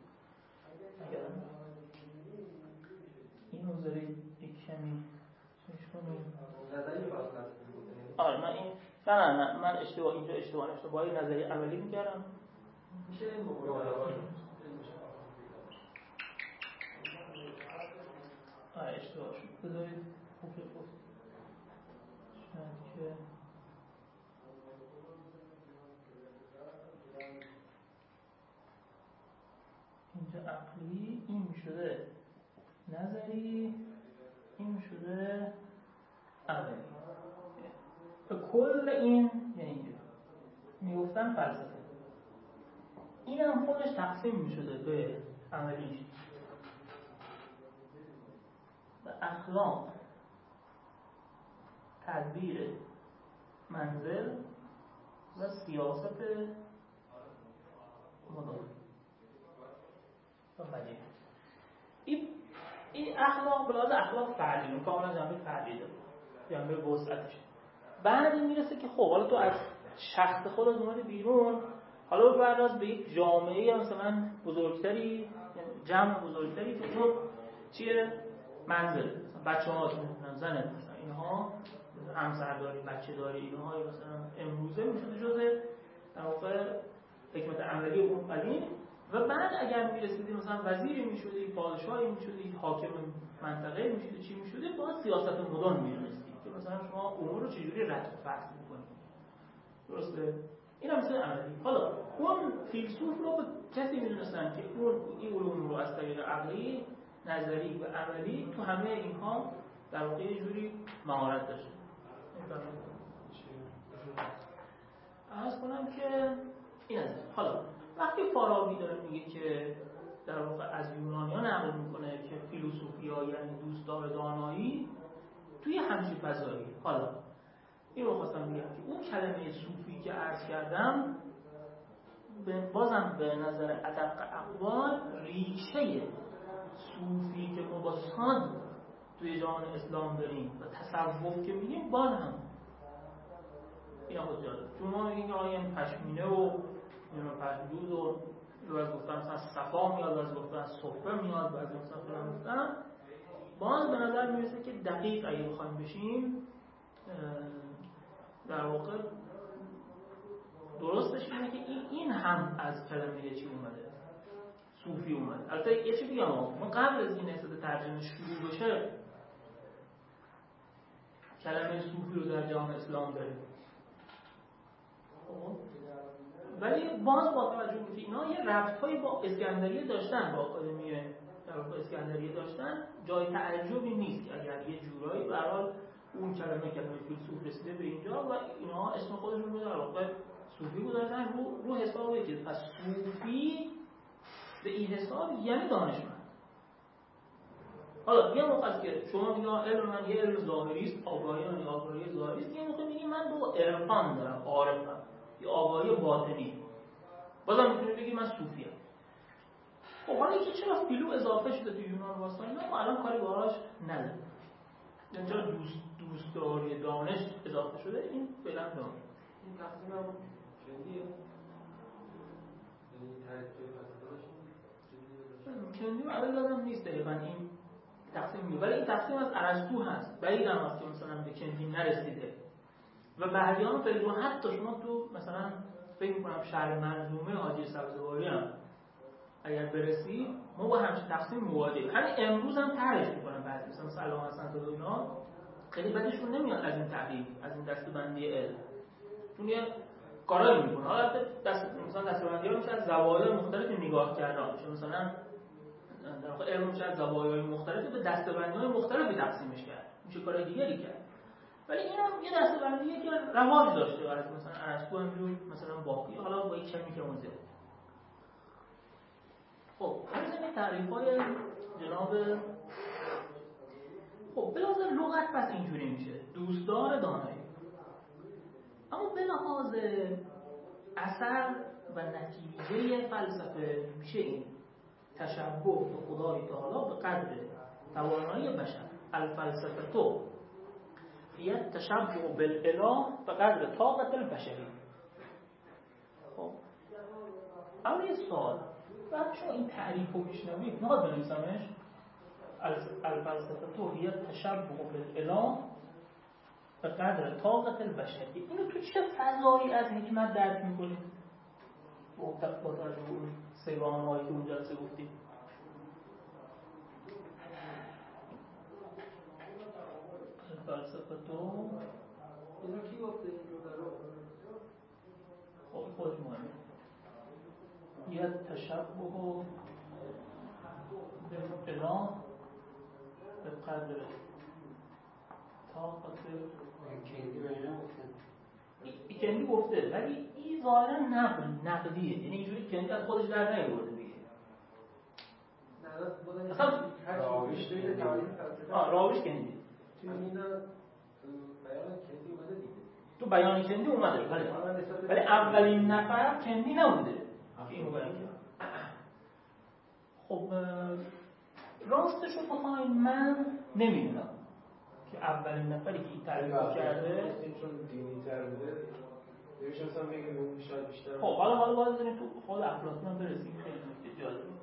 B: این نظری یک کمی چیش کنیم
D: نظری فاصله.
B: آره من این نه نه نه من اشتباه اینجا اشتباه اشتباهی نظری عملی می‌کردم.
D: میشه مقایسه
B: آره اشتباه شد. بذارید خوب شد. شاید که اینجا عقلی این میشده نظری، این میشده عملی. کل این یعنی اینجا میگفتن فلسفه. این هم خودش تقسیم میشده به عملیش و اخلاق، تدبیر منزل و سیاست مدار و مدینه. این این اخلاق بلاز اخلاق فردی رو کاملا جنبه فردی داره، جنبه وسعتش. بعد میرسه که خب حالا تو از شخص خودت اومدی بیرون، حالا بپرداز به یک جامعه مثلا بزرگتری، جمع بزرگتری که تو چیه؟ منزل، مثلا بچه‌ها، زن، مثلا اینها همسرداری، بچه داری، اینها مثلا امروزه میشده جزء در واقع حکمت عملی اون قدیم. و بعد اگر میرسیدی مثلا وزیری میشدی، پادشاهی میشدی، حاکم منطقه میشدی، چی میشدی؟ باید سیاست مدون میدونستی که مثلا شما امور رو چجوری رد و فصل میکنید. درسته؟ این هم مثل عملی. حالا اون فیلسوف رو به کسی میدونستن که اون این علوم رو از طریق عقلی، نظری و عملی تو همه اینها در واقع یه جوری مهارت داشته. عرض کنم که این است. حالا وقتی فارابی داره میگه که در واقع از یونانیان نقل میکنه که فیلسوفیا یعنی دوستدار دانایی توی همچین فضایی، حالا این رو خواستم بگم که اون کلمه صوفی که عرض کردم بازم به نظر ادق اقوال ریشه صوفی که ما با سان توی جهان اسلام داریم و تصوف که میگیم باز هم این هم خود جالب. چون ما میگیم که آیه پشمینه و پشمدود و از گفتن مثلا صفا میاد، از گفتن صفه میاد، از مثلا فلان گفتن، باز به نظر میرسه که دقیق اگه بخوایم بشیم در واقع درستش اینه که این هم از کلمه چی اومده؟ صوفی اومده. البته یه چی بگم ما قبل از این اصطلاح ترجمه شروع بشه کلمه صوفی رو در جهان اسلام داریم، ولی باز با توجه به که اینا یه ربطایی با اسکندریه داشتن، با آکادمی در واقع اسکندریه داشتن، جای تعجبی نیست که اگر یه جورایی به هر حال اون کلمه کلمه فیلسوف رسیده به اینجا و اینا اسم خودشون رو در واقع صوفی گذاشتن رو رو حسابی که پس صوفی به این حساب یعنی دانشمند. حالا یه موقع است که شما میگید علم من یه علم ظاهری است، آگاهی من یه آگاهی ظاهری است، یه موقع میگی من با عرفان دارم، عارفم، یه آگاهی باطنی. بازم میتونی بگی من صوفیم. خب حالا اینکه چرا فیلو اضافه شده تو یونان واسطه ما الان کاری باهاش نداریم. یعنی چرا دوست دوستداری دانش اضافه شده این فعلا داره.
D: این تقسیم هم چندیه؟ این تعریف
B: چندی معلوم دادم نیست دقیقا این تقسیم میگه، ولی این تقسیم از ارسطو هست. بعید هم هست که مثلا به چندی نرسیده و بعدیان فیلو حتی شما تو مثلا فکر میکنم شرح منظومه حاجی سبزواری هم اگر برسی ما با همچین تقسیم مواجهیم. همین امروز هم طرحش میکنن بعضی مثلا مثلا علامه حسن و اینا خیلی بدشون نمیاد از این تحلیل، از این دسته‌بندی علم، چون یه کارایی میکنه. حالا دست مثلا دسته‌بندی‌ها میشه از زوایای مختلف نگاه کردن، چون مثلا در واقع علم میشه از زوایای مختلف به دسته‌بندی‌های مختلفی تقسیمش کرد، میشه کارهای دیگری کرد. ولی اینا یه دسته‌بندیه که رواج داشته از مثلا ارسطو همجور مثلا باقی، حالا با یک کمی که اون زیاد. خب همین تعریف‌های جناب خب به لحاظ لغت پس اینجوری میشه دوستدار دانایی، اما به لحاظ اثر و نتیجه فلسفه میشه این تشبه به خدای تعالی به قدر توانایی بشر. الفلسفه تو هي تشبه بالاله به قدر طاقت البشری. خب اما یه سوال بعد شما این تعریف رو میشنوید نهاد بنویسمش الفلسفه تو هي تشبه بالاله به قدر طاقت البشری. اینو تو چه فضایی از حکمت درک میکنید؟ با توجه به اون سگانه‌هایی که اونجا سه گفتیم. الفلسفه تو
D: اینو کی گفته این جمله رو؟
B: خب خودش مهمه. یه تشبه بالاله به قدر طاقت
E: کندی به اینا گفتن.
B: ای کندی گفته ولی این ظاهرا نقل نقدیه، یعنی اینجوری کندی از خودش در نیاورده دیگه.
D: نه
B: اصلا
D: راویش توی تعریف فلسفه
B: آه راویش کندی
D: تو اینا تو بیان کندی اومده دیگه.
B: تو بیان کندی اومده ولی ولی اولین نفر کندی نبوده که اینو بیان کرد. خب راستش رو بخواین من نمیدونم که اولین نفری که این تعریف کرده
E: چون دینی تر بوده نمیشه مثلا بگیم اون شاید بیشتر.
B: خب حالا حالا باید بزنیم تو خود افلاطون هم برسیم، خیلی نکته جالبه.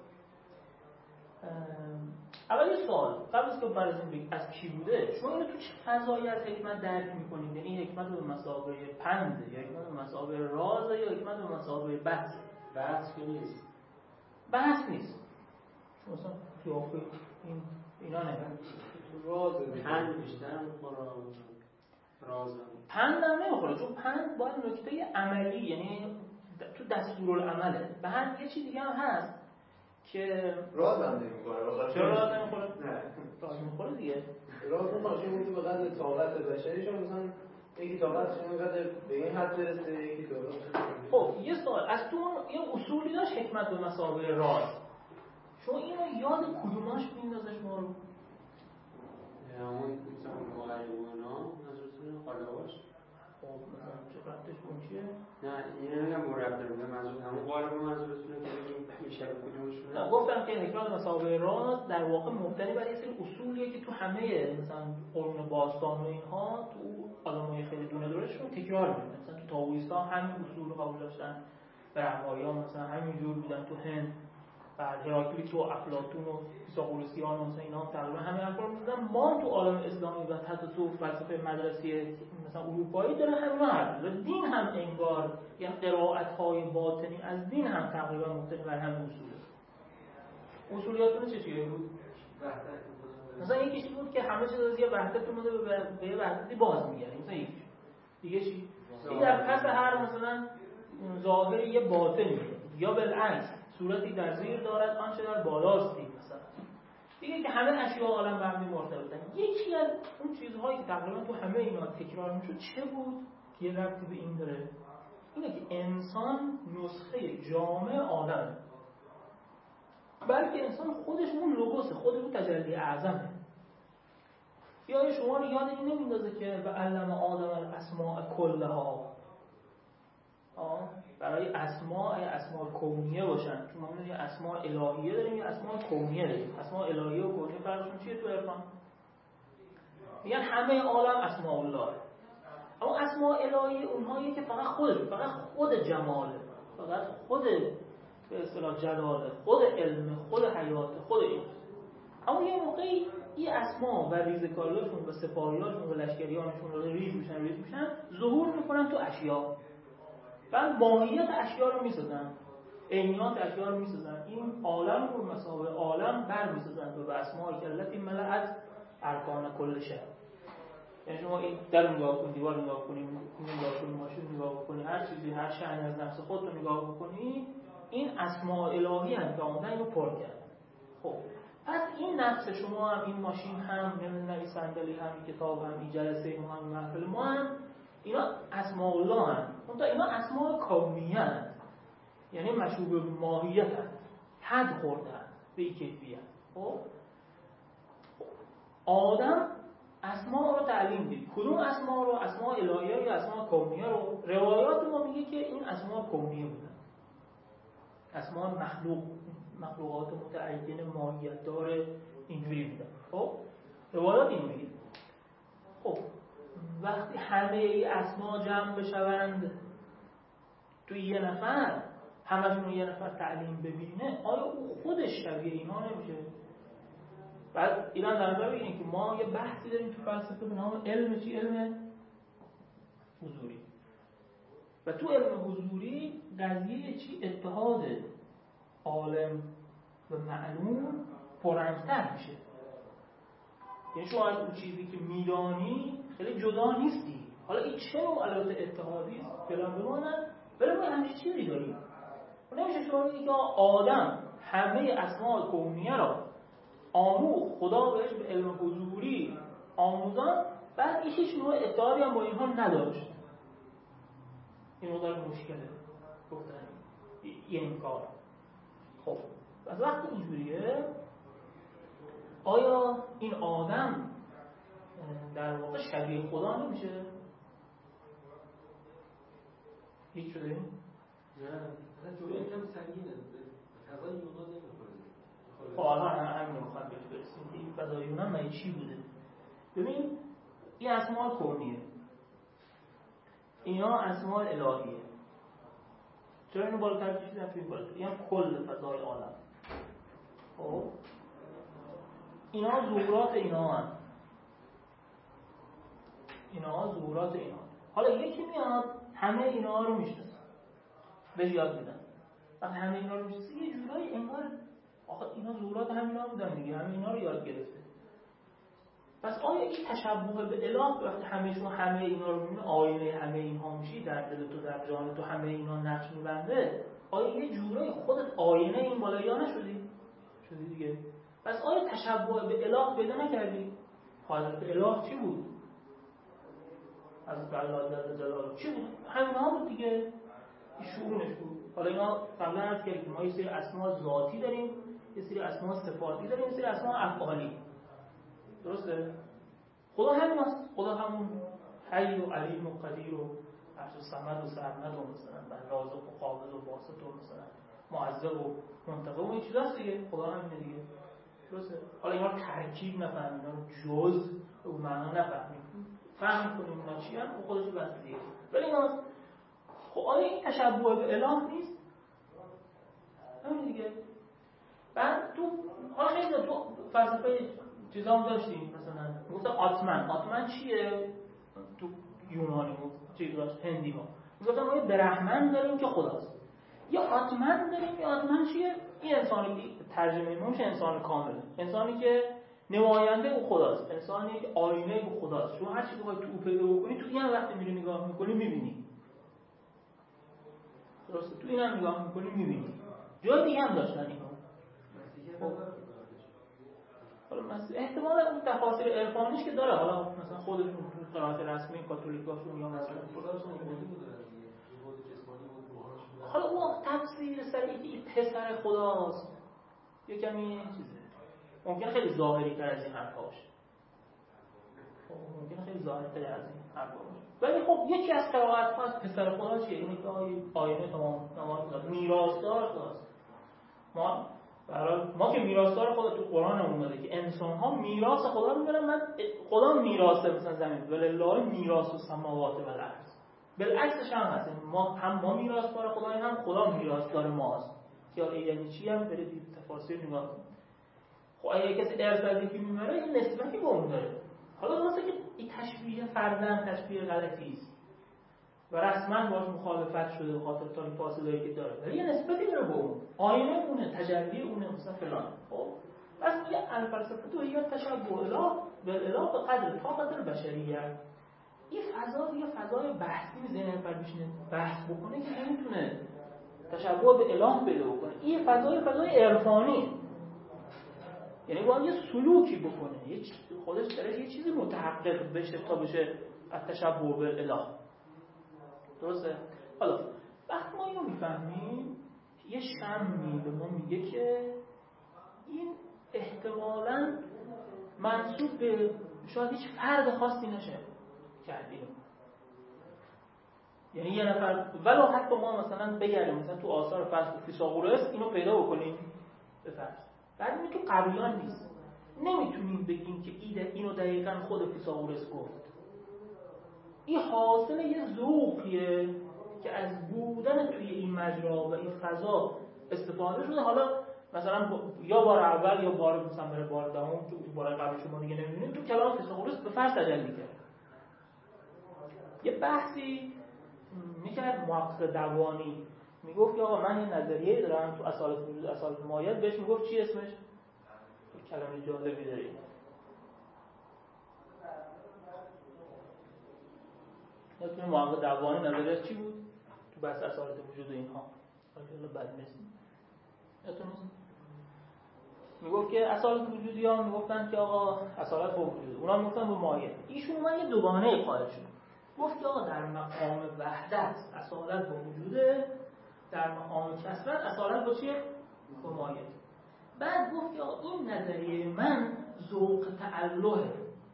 B: اول یه سوال قبل از که بررسی بگیم از کی بوده، شما اینو تو چه فضایی از حکمت درک می‌کنید؟ یعنی حکمت به مثابه پنده یا حکمت به مثابه رازه یا حکمت به مثابه بحث؟
E: بحث که نیست.
B: بحث نیست. شما مثلا قیافه این اینا نه.
E: راز پند بیشتر می‌خوره. راز
B: پند هم نمی‌خوره چون پند باید نکته عملی، یعنی تو دستورالعمله. بعد یه چیز دیگه هم هست که
C: راز هم نمی‌خوره. بخاطر
B: چرا راز نمی‌خوره؟
C: نه
B: راز می‌خوره دیگه.
E: راز ماشین تو به قدر طاقت بشری شما مثلا یکی طاقتش اینقدر به این حد برسه یکی طاقتش.
B: خب یه سوال از تو یه اصولی داشت حکمت به مثابه راز، شما اینو یاد کدوماش میندازش ما رو؟
E: نه اون مثلا مغیبونا منظورتون قالباش.
B: خب مثلا چه ربطش اون چیه؟
E: نه این نمیگم مربط داره، منظور همون قالب منظورتونه که بگیم میشه کدومشون.
B: نه گفتم که حکمت به مثابه راز در واقع مبتنی بر یه سری اصولیه که تو همه مثلا قرون باستان و اینها تو آدمای خیلی دونه دورشون تکرار می‌کنن. مثلا تو تائویستا همین اصول رو قبول داشتن، برهمایی‌ها مثلا همینجور بودن، تو هند بعد هراکلیت و افلاطون و فیثاغورسیان و مثلا اینا تقریبا همین حرفا رو می‌زدن. ما تو عالم اسلامی و حتی تو فلسفه مدرسه مثلا اروپایی داره همینا حرف می‌زنه. دین هم انگار یعنی قرائت‌های باطنی از دین هم تقریبا مبتنی بر همین اصوله. اصولیاتون چه چیه بود؟ مثلا یکیش بود که همه چیز از یه وحدت اومده به یه وحدتی باز میگردیم، مثلا یک دیگه چی؟ این در پس هر مثلا ظاهر یه باطنی یا بالعکس صورتی در زیر دارد آنچه در بالاست مثلا. دیگه که همه اشیاء عالم به هم مرتبطن. یکی از اون چیزهایی که تقریبا تو همه اینا تکرار میشد چه بود که یه ربطی به این داره؟ اینه که انسان نسخه جامع عالمه، بلکه انسان خودش اون لوگوسه، خود اون تجلی اعظمه. یا شما رو یاد این نمیندازه که به علم آدم الاسماء کلها، برای اسماء اسماء کونیه باشن، چون ما می‌دونیم اسماء الهیه داریم یا اسماء کونیه داریم. اسماء الهیه و کونیه فرقشون چیه تو عرفان؟ میگن همه عالم اسماء الله، اما اسماء الهیه اونهایی که فقط خودش فقط خود جماله، فقط خود به اصطلاح جلاله، خود علم، خود حیات، خود این. اما یه موقعی این اسما و ریزکاریاشون و سپاهیاشون و لشکریانشون رو ریز میشن ریز میشن ظهور میکنن تو اشیا، بعد ماهیت اشیا رو میسازن، عینیات اشیا رو میسازن، این عالم رو مساوی عالم بر میسازن و به اسماء کلتی ملأت ارکان کل شهر. یعنی شما این در نگاه کنید، دیوار نگاه کنید، نگاه کنید، ماشین نگاه کنید، هر چیزی، هر شأنی از نفس خودتون نگاه بکنید، این اسماء الهی هستند که آمدن اینو پر کردن. خب پس این نفس شما هم، این ماشین هم، نمیدونم این صندلی هم، این کتاب هم، این جلسه ما هم، این محفل ما هم، اینا اسماء الله هم. اونتا اینا اسماء کونیه هستند، یعنی مشروب ماهیت هستند، حد خوردن به این کیفیت. خب آدم اسماء رو تعلیم دید. کدوم اسماء رو؟ اسماء الهیه یا اسماء کونیه رو؟ روایات ما میگه که این اسماء کونیه بودن، اسماء مخلوق، مخلوقات متعین ماهیت دار اینجوری بودن. خب روایات این میگه. خب وقتی همه ای اسماء جمع بشوند تو یه نفر، همشون یه نفر تعلیم ببینه، آیا او خودش شبیه اینا نمیشه؟ بعد ایران در نظر بگیریم که ما یه بحثی داریم تو فلسفه به نام علم چی؟ علم حضوری. و تو علم حضوری قضیه چی؟ اتحاد عالم و معلوم پررنگ‌تر میشه. یعنی شما از اون چیزی که میدانی خیلی جدا نیستی. حالا این چه نوع علامت اتحادی است؟ فلان بمانن ولی ما همچین چیزی داریم. نمیشه شما بگید که آدم همه اسماء کونیه را آموخت، خدا بهش به علم حضوری آموزان، بعد هیچ نوع اتحادی هم با اینها نداشت. این مقدار مشکله گفتن یه این کار. خب از وقتی اینجوریه، آیا این آدم در واقع شبیه خدا نمیشه؟ هیچ شده این؟
D: نه، اصلا جوری اینم سنگینه، فضای یونان نمیخوره.
B: خب آنها همین رو میخواد بهش برسیم که این فضای یونان مایی چی بوده؟ ببین این اسماء کونیه، اینا اسماء الهیه. چرا اینو بالاتر کشیدن توی این بالاتر؟ این هم کل فضای عالم. خب اینا ظهورات اینا هم. اینا ظهورات اینا. حالا یکی میاد همه اینا رو میشناسه، بهش یاد میدن. وقتی همه اینا رو میشناسه یه جورایی انگار آخه اینا ظهورات همینا بودن دیگه، همه اینا رو یاد گرفته. پس آیا این تشبه به اله وقتی همه شما همه اینا رو میبینید، آینه همه اینها میشی، در دل تو در جان تو همه اینا نقش میبنده، آیا یه جورایی خودت آینه این بالایی ها نشدی؟ شدی دیگه. پس آیا تشبه به اله پیدا نکردی؟ حضرت اله چی بود؟ حضرت الله جل جلاله چی بود؟ همین ها بود دیگه، این شؤونش بود. حالا اینا قبلا عرض کردیم که ما یه سری اسماء ذاتی داریم، یه سری اسماء صفاتی داریم، یه سری اسماء افعالی. درسته؟ خدا همین هست، خدا همون حی و علیم و قدیر و عرش و صمد و سرمد و مثلا رازق و قابض و باسط و مثلا معذب و منتقم و این چیز هست دیگه. خدا همینه دیگه. درسته؟ حالا اینا رو ترکیب نفهمیم، اینا رو جز به اون معنا نفهمیم، فهم کنیم اینا چی هم خودش رو بحث دیگه. ولی اینا خب آیا این تشبه به اله نیست؟ همین دیگه. بعد تو حالا خیلی تو فلسفه چیزا هم داشتیم، مثلا گفتن آتمن. آتمن چیه؟ تو یونانی بود چیز داشت، هندی ها میگفتن ما یه برهمن داریم که خداست، یا آتمن داریم. یا آتمن چیه؟ این انسانی که ترجمه میشه انسان کامل، انسانی که نماینده او خداست، انسانی که آینه او خداست. شما هر چی بخوای تو پیدا بکنی تو این وقتی میری نگاه میکنی میبینی. درسته؟ تو این هم نگاه میکنی میبینی. جای دیگه هم داشتن اینو. احتمال اون تفاسیر عرفانیش که داره، حالا مثلا خودشون تو قرائت رسمی کاتولیکاشون یا مثلا
D: خداشون بودی بودن بود جسمانی بود روحانشون.
B: حالا اون تفسیر سر این پسر خداست یه کمی چیزه، ممکنه خیلی ظاهری تر از این حرفا باشه، ممکنه خیلی ظاهری تر از این حرفا باشه، ولی خب یکی از قرائت‌ها از پسر خدا چیه؟ اینه که آینه تمام تمام میراثدار خداست. ما برای ما که میراثدار خدا تو قرآن اومده که انسان‌ها میراث خدا رو می‌برن، من خدا میراث مثلا زمین ولله میراث السماوات و الارض، بالعکسش هم هست، ما هم ما میراثدار خداییم هم خدا میراثدار ماست. که یعنی چی هم برید تفاسیر نگاه کنید. خب اگه کسی ارث از یکی می‌بره این نسبتی به اون داره. حالا درسته که این تشبیه فردن تشبیه غلطی است و رسما باش مخالفت شده به خاطر تا این فاصله‌ای که داره، ولی یه نسبتی داره به اون، آینه اونه، تجلی اونه، مثلا فلان. خب پس میگه الفلسفه تو یا تشبه اله بالاله به قدر طاقت البشریه. این فضا دیگه فضای بحثی ذهن نفر بشینه بحث بکنه که نمیتونه تشبه به اله پیدا بکنه. این فضای فضای عرفانی، یعنی باید یه سلوکی بکنه، یه خودش درش یه چیزی متحقق بشه تا بشه التشبه بالاله. درسته؟ حالا وقتی ما اینو میفهمیم یه شمی به ما میگه که این احتمالاً منسوب به شاید هیچ فرد خاصی نشه کردیم، یعنی یه نفر ولو حتی ما مثلا بگردیم مثلا تو آثار فرض فیثاغورس اینو پیدا بکنیم به فرض، بعد این تو قبیان نیست، نمیتونیم بگیم که ایده اینو دقیقاً خود فیثاغورس گفت. این حاصل یه ذوقیه که از بودن توی این مجرا و این فضا استفاده شده. حالا مثلا یا بار اول یا بار مثلا بره بار دهم تو بار قبل شما دیگه نمی‌بینید تو کلام فیثاغورس به فرض تجلی کرد. یه بحثی میکرد محقق دوانی، میگفت که آقا من یه نظریه دارم تو اصالت وجود اصالت مایت، بهش میگفت چی اسمش؟ کلمه جالبی داریم، یادتونه محقق دوانی نظریه چی بود؟ تو بحث اصالت وجود اینها حالا بعد نیست یادتونه؟ میگفت که اصالت وجودی ها میگفتن که آقا اصالت با وجود، اونا میگفتن با مایه. ایشون اومد یه دوگانه قائل شد، گفت که آقا در مقام وحدت اصالت با وجوده، در مقام کثرت اصالت با چیه؟ با مایه. بعد گفت که آقا این نظریه من ذوق تعلقه.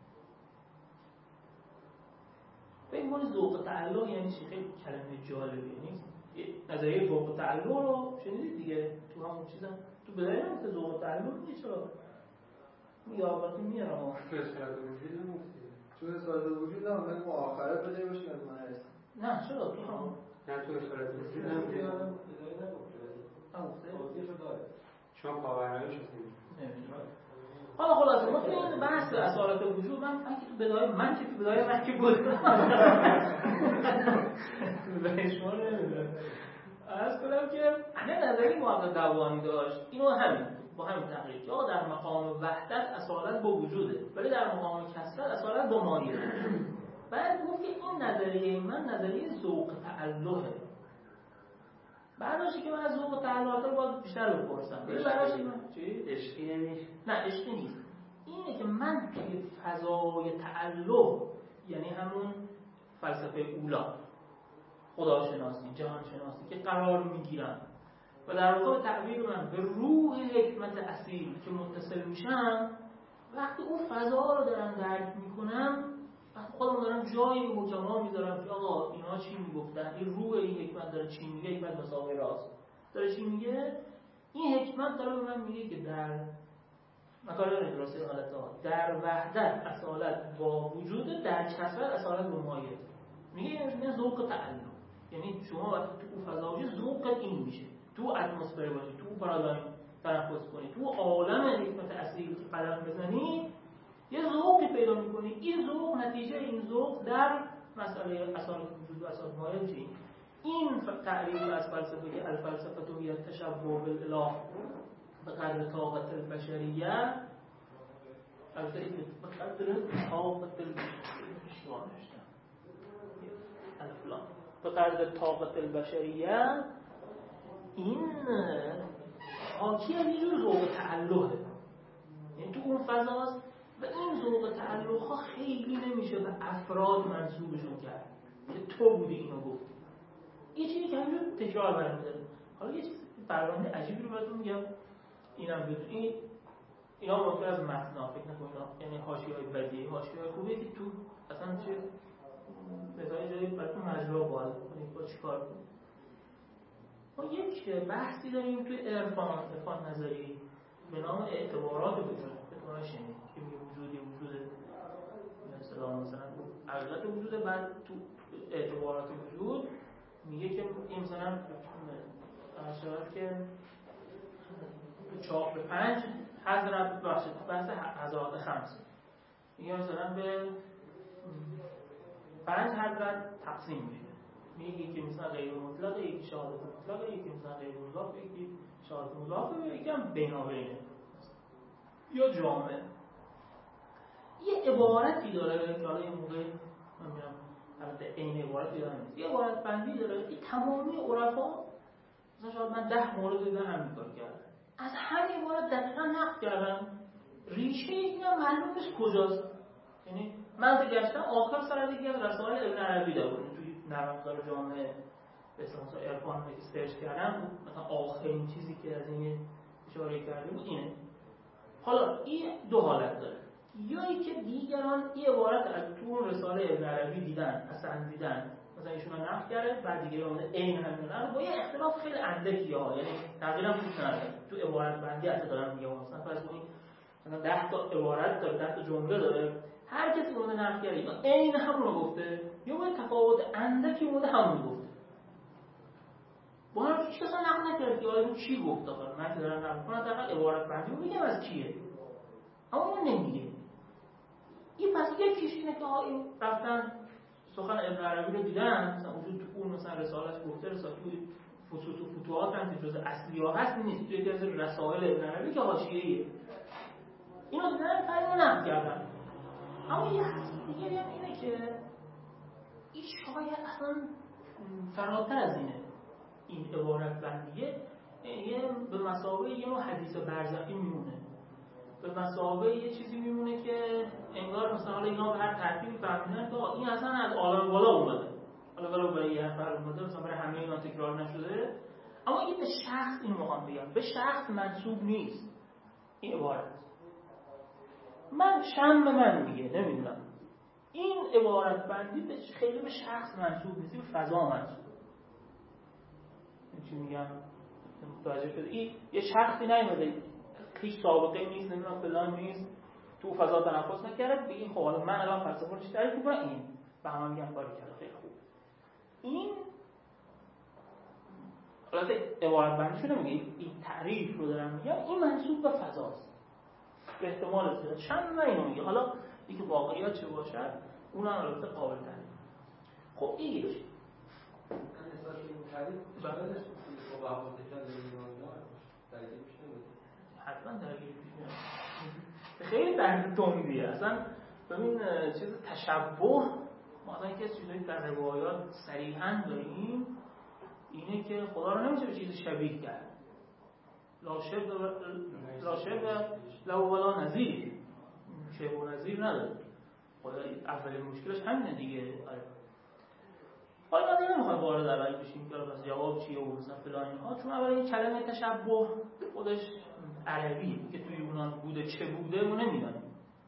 B: فکر کنید ذوق تعلق یعنی چی؟ خیلی کلمه جالبیه نیست؟ نظریه ذوق تعلق رو شنیدید دیگه؟ تو همون چیزا تو بدایه هم که ذوق تعلق نیست، چرا؟ میگه آقا میارم آقا
D: تو اصالت وجود نیست،
C: تو اصالت وجود هم من آخره بده باشیم از من هستم.
B: نه چرا؟ تو همون
D: نه تو اصالت وجود هم که بدایه نگفته
B: همون
D: چون پاورهایش هستیم.
B: حالا خلاصه ما توی این بحث اصالت وجود، من من که تو بدایه من که تو بدایه من که بود به شما نمیدونم عرض کنم که یه نظری محقق دوانی داشت، اینو همین با همین تحقیق که آقا در مقام وحدت اصالت با وجوده ولی در مقام کثرت اصالت با مایه. بعد گفت که این نظریه من نظریه ذوق تعلقه. بعدش که من از ذوق تعلقات رو باید بیشتر بپرسم. بعدش من چی؟
D: عشقی نیست.
B: نه عشقی نیست. اینه که من توی فضای تعلق، یعنی همون فلسفه اولا، خداشناسی، جهانشناسی که قرار میگیرم و در واقع تعبیر من به روح حکمت اصیل که متصل میشم، وقتی اون فضا رو دارم درک میکنم خودم دارم جایی حکما میذارم که آقا اینا چی میگفتن، این روح این حکمت داره چی میگه، حکمت مساوی راست داره چی میگه. این حکمت داره به من میگه که در مکارم درستی حالتها در وحدت اصالت با وجود، در کثرت اصالت با مایه. میگه این ذوق تعلق، یعنی شما وقتی تو اون فضا باشی ذوق این میشه، تو اتمسفر باشی، تو پارادایم تنفس کنی، تو عالم حکمت اصیل که قدم بزنی یه ذوقی پیدا میکنی. این ذوق نتیجه این ذوق در مسئله اصالت وجود و اصالت مایه چی؟ این تعریف از فلسفه که الفلسفه تو هی تشبه بالاله به قدر طاقت البشریه، البته این به قدر طاقت البشریه الفلان به قدر طاقت البشریه، این حاکی از یه جور ذوق تعلقه. یعنی تو تو اون فضاست و این ذوق تعلق ها خیلی نمیشه به افراد منسوبشون کرد که تو بودی اینو گفتی. یه چیزی که همینجور تکرار برمی‌داره. حالا یه چیز فرآیند عجیبی رو براتون میگم، اینم بدون این اینا ممکن از متن فکر نکنید، یعنی حاشیه‌های بدیهی، حاشیه‌های خوبیه که تو اصلا چه مثلا جایی براتون مجرا باز کنید با چیکار کنید. ما یک بحثی داریم توی عرفان عرفان نظری به نام اعتبارات وجود. اعتبارات شنید که میگه وجودی وجود مثلا مثلا حقیقت وجود، بعد تو اعتبارات وجود میگه که این مثلا اشاره که چهار به پنج حضرت بخشید بحث حضرات خمس میگه مثلا به پنج حضرت تقسیم میشه، میگه که مثلا غیر مطلق، یکی شهادت مطلق، یکی مثلا غیر مضاف، یکی شهادت مضاف، یکی هم بینابینه یا جامع. یه عبارتی داره که حالا این موقع من میرم البته این عبارت یادم نیست، یه عبارت بندی داره که تمامی عرفا مثلا شاید من ده مورد دیدن همین کار کردن، از همین عبارت دقیقا نقل کردن، ریشه اینا معلوم نیست کجاست. یعنی من گشتم آخر سر یکی از رسائل ابن عربی داره توی نرم‌افزار جامعه به اصطلاح عرفان سرچ کردم، مثلا آخرین چیزی که از این اشاره کرده بود اینه. حالا این دو حالت داره، یا اینکه دیگران این عبارت از تو رساله ابن عربی دیدن، اصلا دیدن، مثلا ایشون رو نقل کرده، بعد دیگه اون عین همین رو با یه اختلاف خیلی اندکی ها، یعنی تقریبا توش نداره تو عبارت بندی اصلا دارم میگم مثلا فرض کنید مثلا ده تا عبارت داره، ده تا جمله داره، هر کسی اون رو نقل کرده یا عین همون رو گفته یا با تفاوت اندکی اون همون گفته. با هم هیچ کس نقل نکرد که آیا چی گفت آخر، من که دارم نقل کنم حداقل عبارت بندی رو میگم از کیه، اما اون نمیگه. این پس یکیش اینه که این رفتن سخن ابن عربی رو دیدن، مثلا وجود تو اون مثلا رساله‌اش گفته، رساله توی فصوص و فتوحات هم که جز اصلی ها هست نیست، توی یکی از رسائل ابن عربی که حاشیه‌ایه اینو دیدن فرقی نقل کردن. اما یه حرف دیگه هم اینه که این شاید اصلا فراتر از اینه، این عبارت بندیه یه به مثابه یه نوع حدیث برزخی میمونه، به مثابه یه چیزی میمونه که انگار مثلا حالا اینا به هر ترتیبی فهمیدن که این اصلا از عالم بالا اومده، حالا برای برای یه نفر اومده، مثلا برای همه اینا تکرار نشده، اما این به شخص اینو میخوام بگم به شخص منسوب نیست این عبارت. من شم من میگه نمیدونم این عبارت بندی به خیلی به شخص منسوب نیست، به فضا منسوب. چی میگم متوجه شد؟ این یه شخصی نیومده، هیچ سابقه نیست، نمیدونم فلان نیست، تو فضا تنفس نکرده بگین خب حالا من الان فلسفه رو چی تعریف میکنم، این به هم میگم کاری کرده خیلی خوب. این البته عبارت بندیشو نمیگه، این تعریف رو دارم میگم، این منسوب به فضاست به احتمال زیاد. چند من اینو میگه، حالا اینکه واقعیت چه باشد اون هم البته قابل تعریف. خب این یکی
D: من احساس این تعریف شاملش با بحث کرده اینا درگیر میشه
B: حتما درگیر میشه، خیلی درد تندیه اصلا. ببین چیز تشبه ما اصلا یکی از چیزایی در روایات صریحا داریم اینه که خدا رو نمیشه به چیز شبیه کرد، لا شبه لا شبه لا ولا نظیر، شبه و نظیر نداره. خدا اولین مشکلش همینه دیگه. حالا ما نمیخوایم وارد اول بشیم که بس جواب چیه و مثلا فلان اینها، چون اول این کلمه تشبه خودش عربی که توی یونان بوده چه بوده ما نمیدونیم.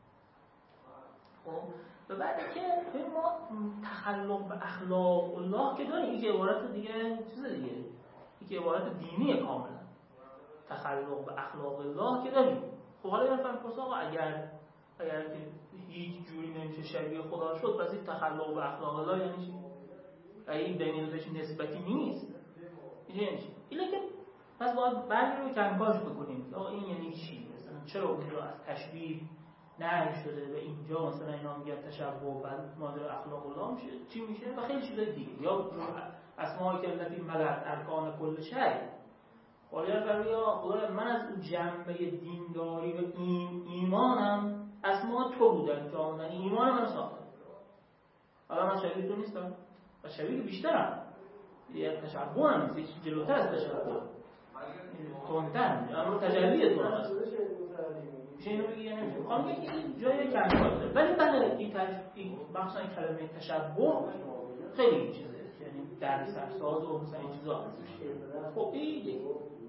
B: خب و بعد که ما تخلق به اخلاق الله که داریم، این که عبارت دیگه چیز دیگه، این که عبارت دینیه کاملا، تخلق به اخلاق الله که داریم. خب حالا من فهم پرسا اگر اگر که هیچ جوری نمیشه شبیه خدا شد، پس این تخلق به اخلاق الله یعنی چی؟ اگه این بینیدش نسبتی نیست یعنی چی؟ اینه که پس باید بعدی رو کنکاش بکنیم که این یعنی چی؟ مثلا چرا اونجا از تشبیه نهی شده و اینجا مثلا اینا میگن تشبه و بعد ماجرا اخلاق الله میشه چی میشه و خیلی چیزای دیگه، یا اسماء که التي ملت ارکان کل شی. ولی فرمیا خدا من از اون جنبه دینداری و این ایمانم اسماء تو بودن که آمدن ایمان من ساختن. حالا من شبیه تو نیستم و شبیه بیشترم، یه تشبه هم نیست، یه جلوتر از تشبه تونتر میشه، اما تجلیه تو هست. میشه اینو بگی یا نمیشه؟ میخوام بگم که این جای کمی داره، ولی بعد این این بخشا این کلمه تشبه خیلی چیزه، یعنی در سرساز و مثلا این چیزا هستش. خب این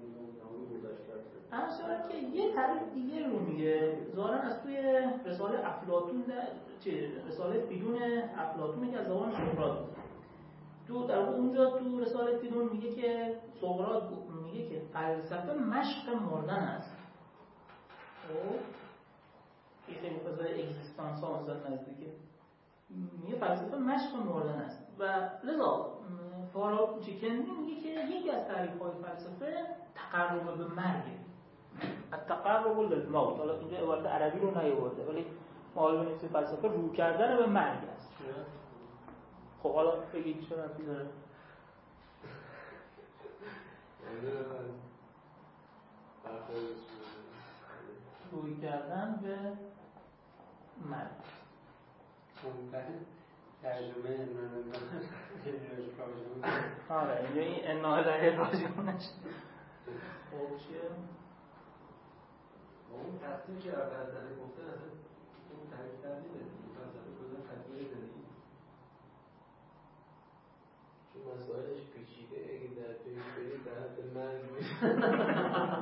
B: اصلا که یه تعریف دیگه رو میگه ظاهرا از توی رساله افلاطون چه رساله فیدون افلاطون که از زبان سقراط تو در اونجا تو رساله فیدون میگه که سقراط میگه که فلسفه مشق مردن است. خب این خیلی فضای اگزیستانس ها مثلا نزدیکه، میگه فلسفه مشق مردن است و لذا فارابی چیکندی میگه که یکی از تعریف‌های فلسفه تقرب به مرگ، التقرب للموت. حالا اینجا عبارت عربی رو نیاورده ولی معلومه نیست فلسفه رو کردن به مرگ است. خب حالا بگید چه ربطی داره؟ روی کردن به مرگ.
E: ترجمه انانه
B: آره اینجا این انانه در راجمونش خب چیه؟
D: اون تصدیل که اول زنه گفتن اصلا اون تحریف تردیده دیگه فلسفه کلا تصدیل زندگی
E: چون مسائلش پیچیده اگه در پیش بری در حد مرگ میشه.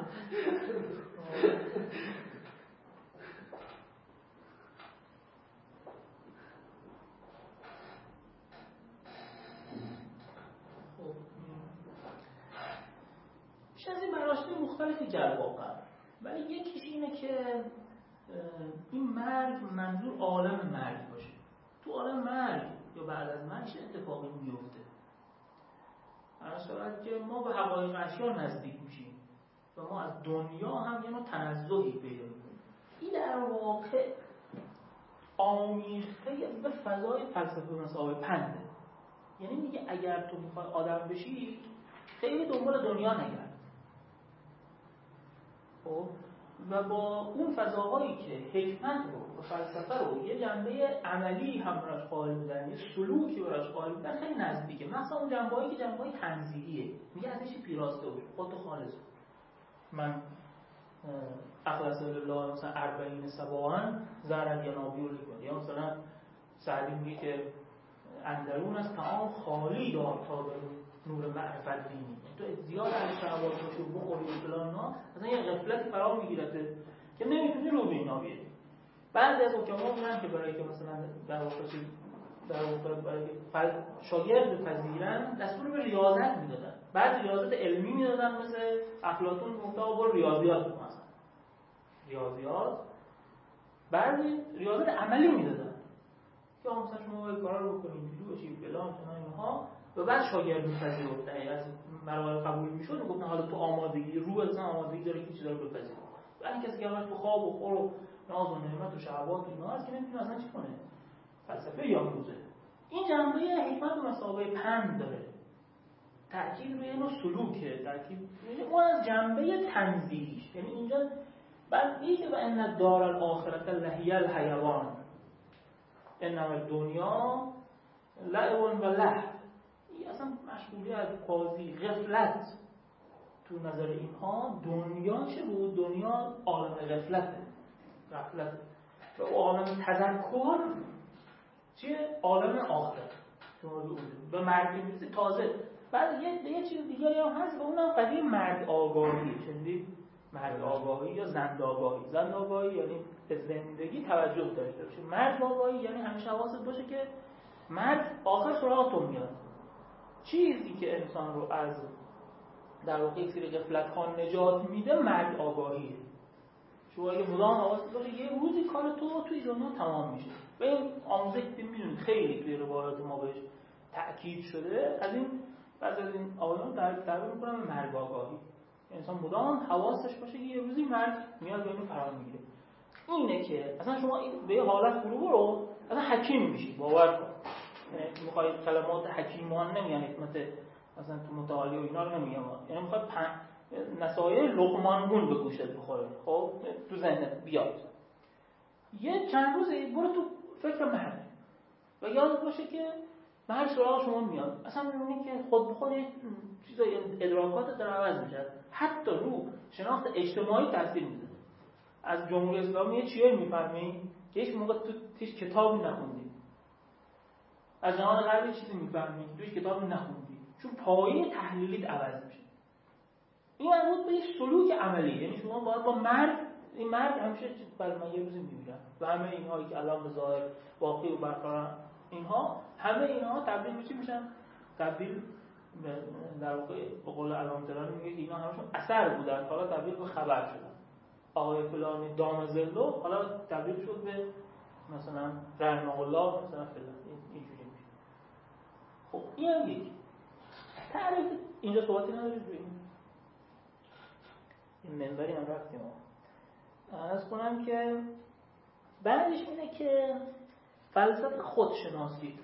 B: بیش از این براشتی مختلفی جلب واقعا، ولی یکیش اینه که این مرگ منظور عالم مرگ باشه. تو عالم مرگ یا بعد از مرگ چه اتفاقی میفته؟ در صورت که ما به حقایق اشیا نزدیک میشیم و ما از دنیا هم یه نوع تنزهی پیدا میکنیم. این در واقع آمیخته به فضای فلسفه مسابقه پنده. یعنی میگه اگر تو میخوای آدم بشی خیلی دنبال دنیا نگرد و با اون فضاهایی که حکمت رو و فلسفه رو یه جنبه عملی هم براش قائل بودن، یه سلوکی براش قائل بودن، خیلی نزدیکه. مثلا اون جنبه‌هایی که جنبه‌های تنزیهیه، میگه ازش پیراسته باش، خودت خالص. من اخلاص الله مثلا اربعین سباعاً زرد یا نابیو لیکن، یا مثلا سعدی میگه که اندرون از طعام خالی دار تا به نور معرفت بینی. تو زیاد از شهوات رو بخوری و فلان ها مثلا یه غفلت فرا میگیرته که نمیتونی رو به اینا بیاری. بعضی از حکما میگن که برای که مثلا در واقع در واقع برای شاگرد پذیرن دستور به ریاضت میدادن. بعضی ریاضت علمی میدادن مثل افلاطون گفته برو ریاضیات بکن مثلا ریاضیات، بعضی ریاضت عملی میدادن که مثلا شما این کارا رو بکنید اینجوری بشید فلان چنان اینها، و بعد شاگرد می‌پذیرفت. دقیقاً از مراحل قبول میشد میگفتن حالا تو آمادگی رو اصلا آمادگی داره که چیزا رو بپذیره. ولی کسی که همش تو خواب و خور و ناز و نعمت و شهوات و اینا هست که نمیتونه اصلا چی کنه؟ فلسفه یاموزه. این جنبه حکمت و مسابقه پند داره، تأکید روی نوع سلوکه، تأکید اون از جنبه تنزیهیش. یعنی اینجا بعد میگه که و ان الدار الاخرة لهی الحیوان انما الدنیا لعب و لهو. اصلا مشغولیت، قاضی، غفلت تو نظر اینها دنیا چه بود؟ دنیا عالم غفلته، غفلت. و عالم تذکر چیه؟ عالم آخرت. به مرگ میرسه تازه. بعد یه یه چیز دیگری هم هست و اونم قضیه مرگ آگاهی. شنیدید؟ مرگ آگاهی یا زند آگاهی. زند آگاهی یعنی به زندگی توجه داشته باشه. مرگ آگاهی یعنی همیشه حواست باشه که مرگ آخر سراغ تو میاد. چیزی که انسان رو از در واقع یک سری غفلت‌ها نجات میده مرگ آگاهیه. شما اگه مدام حواست باشه یه روزی کار تو توی دنیا تمام میشه. و این آموزش که میدونید خیلی توی روایات ما بهش تأکید شده، از این بعضی از این آیات در تعبیر می‌کنن مرگ آگاهی. انسان مدام حواسش باشه که یه روزی مرگ میاد و اینو فرا میگیره. اینه که اصلا شما این به حالت فرو برو اصلا حکیم میشی، باور کن. یعنی میخوای کلمات حکیمان نمیان، حکمت مثلا تو متعالی و اینا رو نمیگم، یعنی میخوای نصایح لقمان گون به گوشت بخوره، خب تو ذهنت بیاد. یه چند روزی برو تو فکر مرگ و یاد باشه که مرگ سراغ شما میاد. اصلا میبینی که خود به خود یه چیزای ادراکات داره عوض میشه، حتی رو شناخت اجتماعی تاثیر میذاره. از جمهوری اسلامی یه چیزی میفهمی که هیچ موقع تو هیچ کتابی نخوندی. از جهان غربی چیزی میفهمی توش کتابی نخوندی، چون پایه تحلیلیت عوض میشه. این مربوط به یک سلوک عملی، یعنی شما باید با مرگ، این مرگ همیشه برای من یه روزی میمیرم و همه اینهایی که الان به ظاهر باقی و برقرار اینها، همه اینها تبدیل میشه میشن تبدیل در واقع به قول علامت‌الله میگه اینا همشون اثر بودن، حالا تبدیل به خبر شدن. آقای فلانی دام زلو حالا تبدیل شد به مثلا رحمه الله مثلا فلان، اینجوری میشه. خب این هم یک تعریف اینجا صحبتی نداریم روی این این منبری هم رفتیم. عرض کنم که بعدش اینه که فلسفه خودشناسی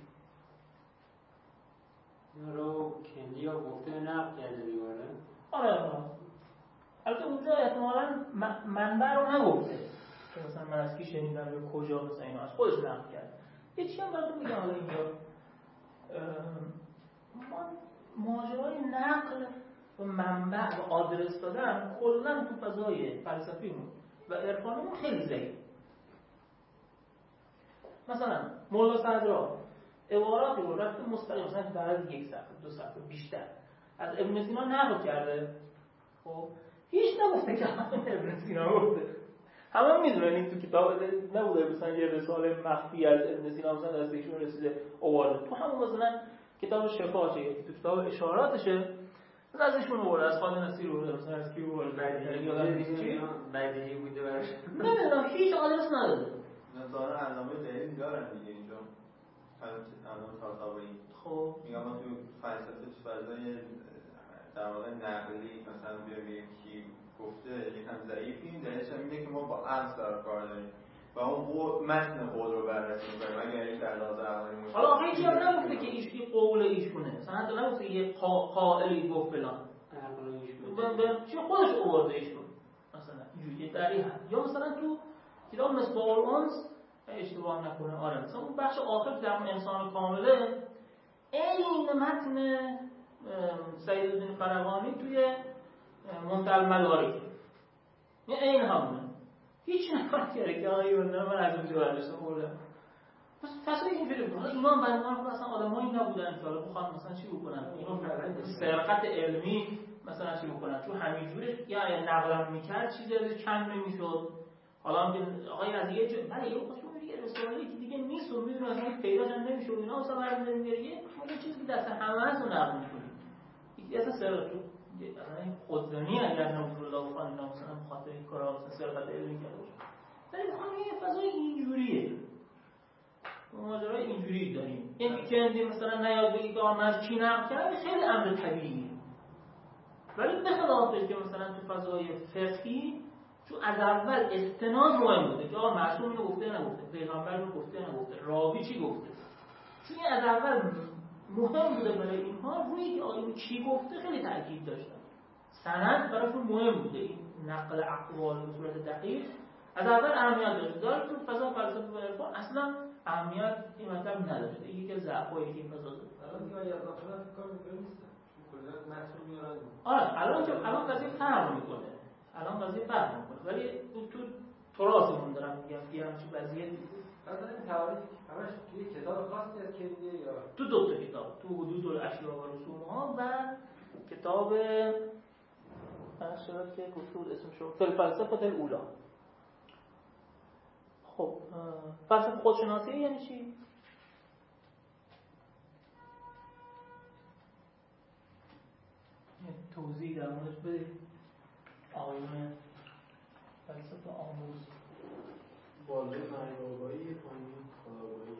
F: رو کندی یا گفته نقد کرده دیواره.
B: آره آره البته اونجا احتمالاً منبع رو نگفته که مثلا من از کی شنیدم یا کجا، مثلا اینو از خودش نقد کرد. یه چیزی هم براتون میگم حالا اینجا ماجرای نقل و منبع و آدرس دادن کلاً تو فضای فلسفیمون و عرفانیمون خیلی ضعیف. مثلا مولا صدرا عباراتی رو رفته مستقیم مثلا بعد یک صفحه دو صفحه بیشتر از ابن سینا نقل کرده. خب هیچ نگفته که ابن سینا گفته. همه میدونن این تو کتاب نبوده مثلا یه رساله مخفی از ابن سینا مثلا از ایشون رسیده آورده. تو همون مثلا کتاب شفاشه یا تو کتاب اشاراتشه مثلا ازشون آورده، از خالد نصیر آورده، مثلا از کی آورده،
F: بدیهی بوده براش.
B: نمیدونم هیچ آدرس نداره.
C: نظاره علامه دلیل دارن دیگه اینجا. علامه طباطبایی.
B: خب
C: میگم ما تو فلسفه تو فضای در واقع نقلی مثلا بیایم یکی گفته یکم ضعیفیم، دلیلش هم اینه که ما با عقل سر کار داریم و اون متن قول رو بررسی می‌کنیم. اگر این در لحاظ عقلی مشکل
B: حالا آخه هیچی هم نگفته که ایشون قول ایشونه، مثلا حتی نگفته یه قائلی گفت فلان عقل ایشون چی خودش آورده ایشون مثلا اینجوری دقیقاً. یا مثلا تو کتاب مصباح الانس اشتباه نکنه آره مثلا اون بخش آخر که در انسان کامله این متن سیدالدین فرغانی توی منتهی المدارک یه این همونه، هیچ نفرد کرده که آقایی بندن من از اونجا برداشتم بردم. پس فصل اینجوری بود. حالا ایمان بندان اصلا آدم هایی نبودن که حالا بخوان مثلا چی بکنن، سرقت علمی مثلا چی بکنن، چون همینجورش یا نقلم میکرد چیزی ازش کم نمیشد. حالا هم آقای از یه جا بله یه خودشون میگه رساله که دیگه نیست و میدونه اصلا پیداش هم نمیشه و اینا اصلا برمی نمیگه یه چیزی که دست همه هست رو نقل میکنید. یکی اصلا سرقت تو اصلا این خودزنی اگر نموزر الله بخوان اینا مثلا بخاطر این کارا مثلا سرقت علمی کرده باشه. ولی بخوام یه فضای اینجوریه، ماجرای اینجوری داریم. این که کندی مثلا نیاد بگی که من از کی نقل کردم خیلی امر طبیعیه. ولی به خلافش که مثلا تو فضای فقهی چون از اول استناد مهم بوده که آقا معصوم اینو گفته یا نگفته، پیغمبر اینو گفته یا نگفته، راوی چی گفته. چون از اول مهم بوده برای اینها روی که آقا اینو کی گفته خیلی تاکید داشتن. سند براشون مهم بوده، این نقل اقوال به صورت دقیق از اول اهمیت داشته. داره تو فضا فلسفه و عرفان اصلا اهمیت این مطلب نداشته. یکی از ضعفایی که این فضا داره.
D: الان دیگه اگه اضافه کار می‌کنه نیست. چون کلا معصوم میارن.
B: آره الان که الان قضیه فرق می‌کنه. الان قضیه فرق می‌کنه. ولی تو تراثمون دارم میگم که همچین وضعیتی بود.
D: مثلا این تعاریف همش توی کتاب خاصی از کندی یا
B: تو دو تا کتاب، تو حدود الاشیاء و رسوم‌ها و کتاب اشارات که گفتود اسمش رو فلسفه الاولی. خب فلسفه خودشناسی یعنی چی؟ یه توضیح در موردش بدید. آقایون فلسفه آموز
E: بالای مرگ‌آگاهی پایین خودآگاهی.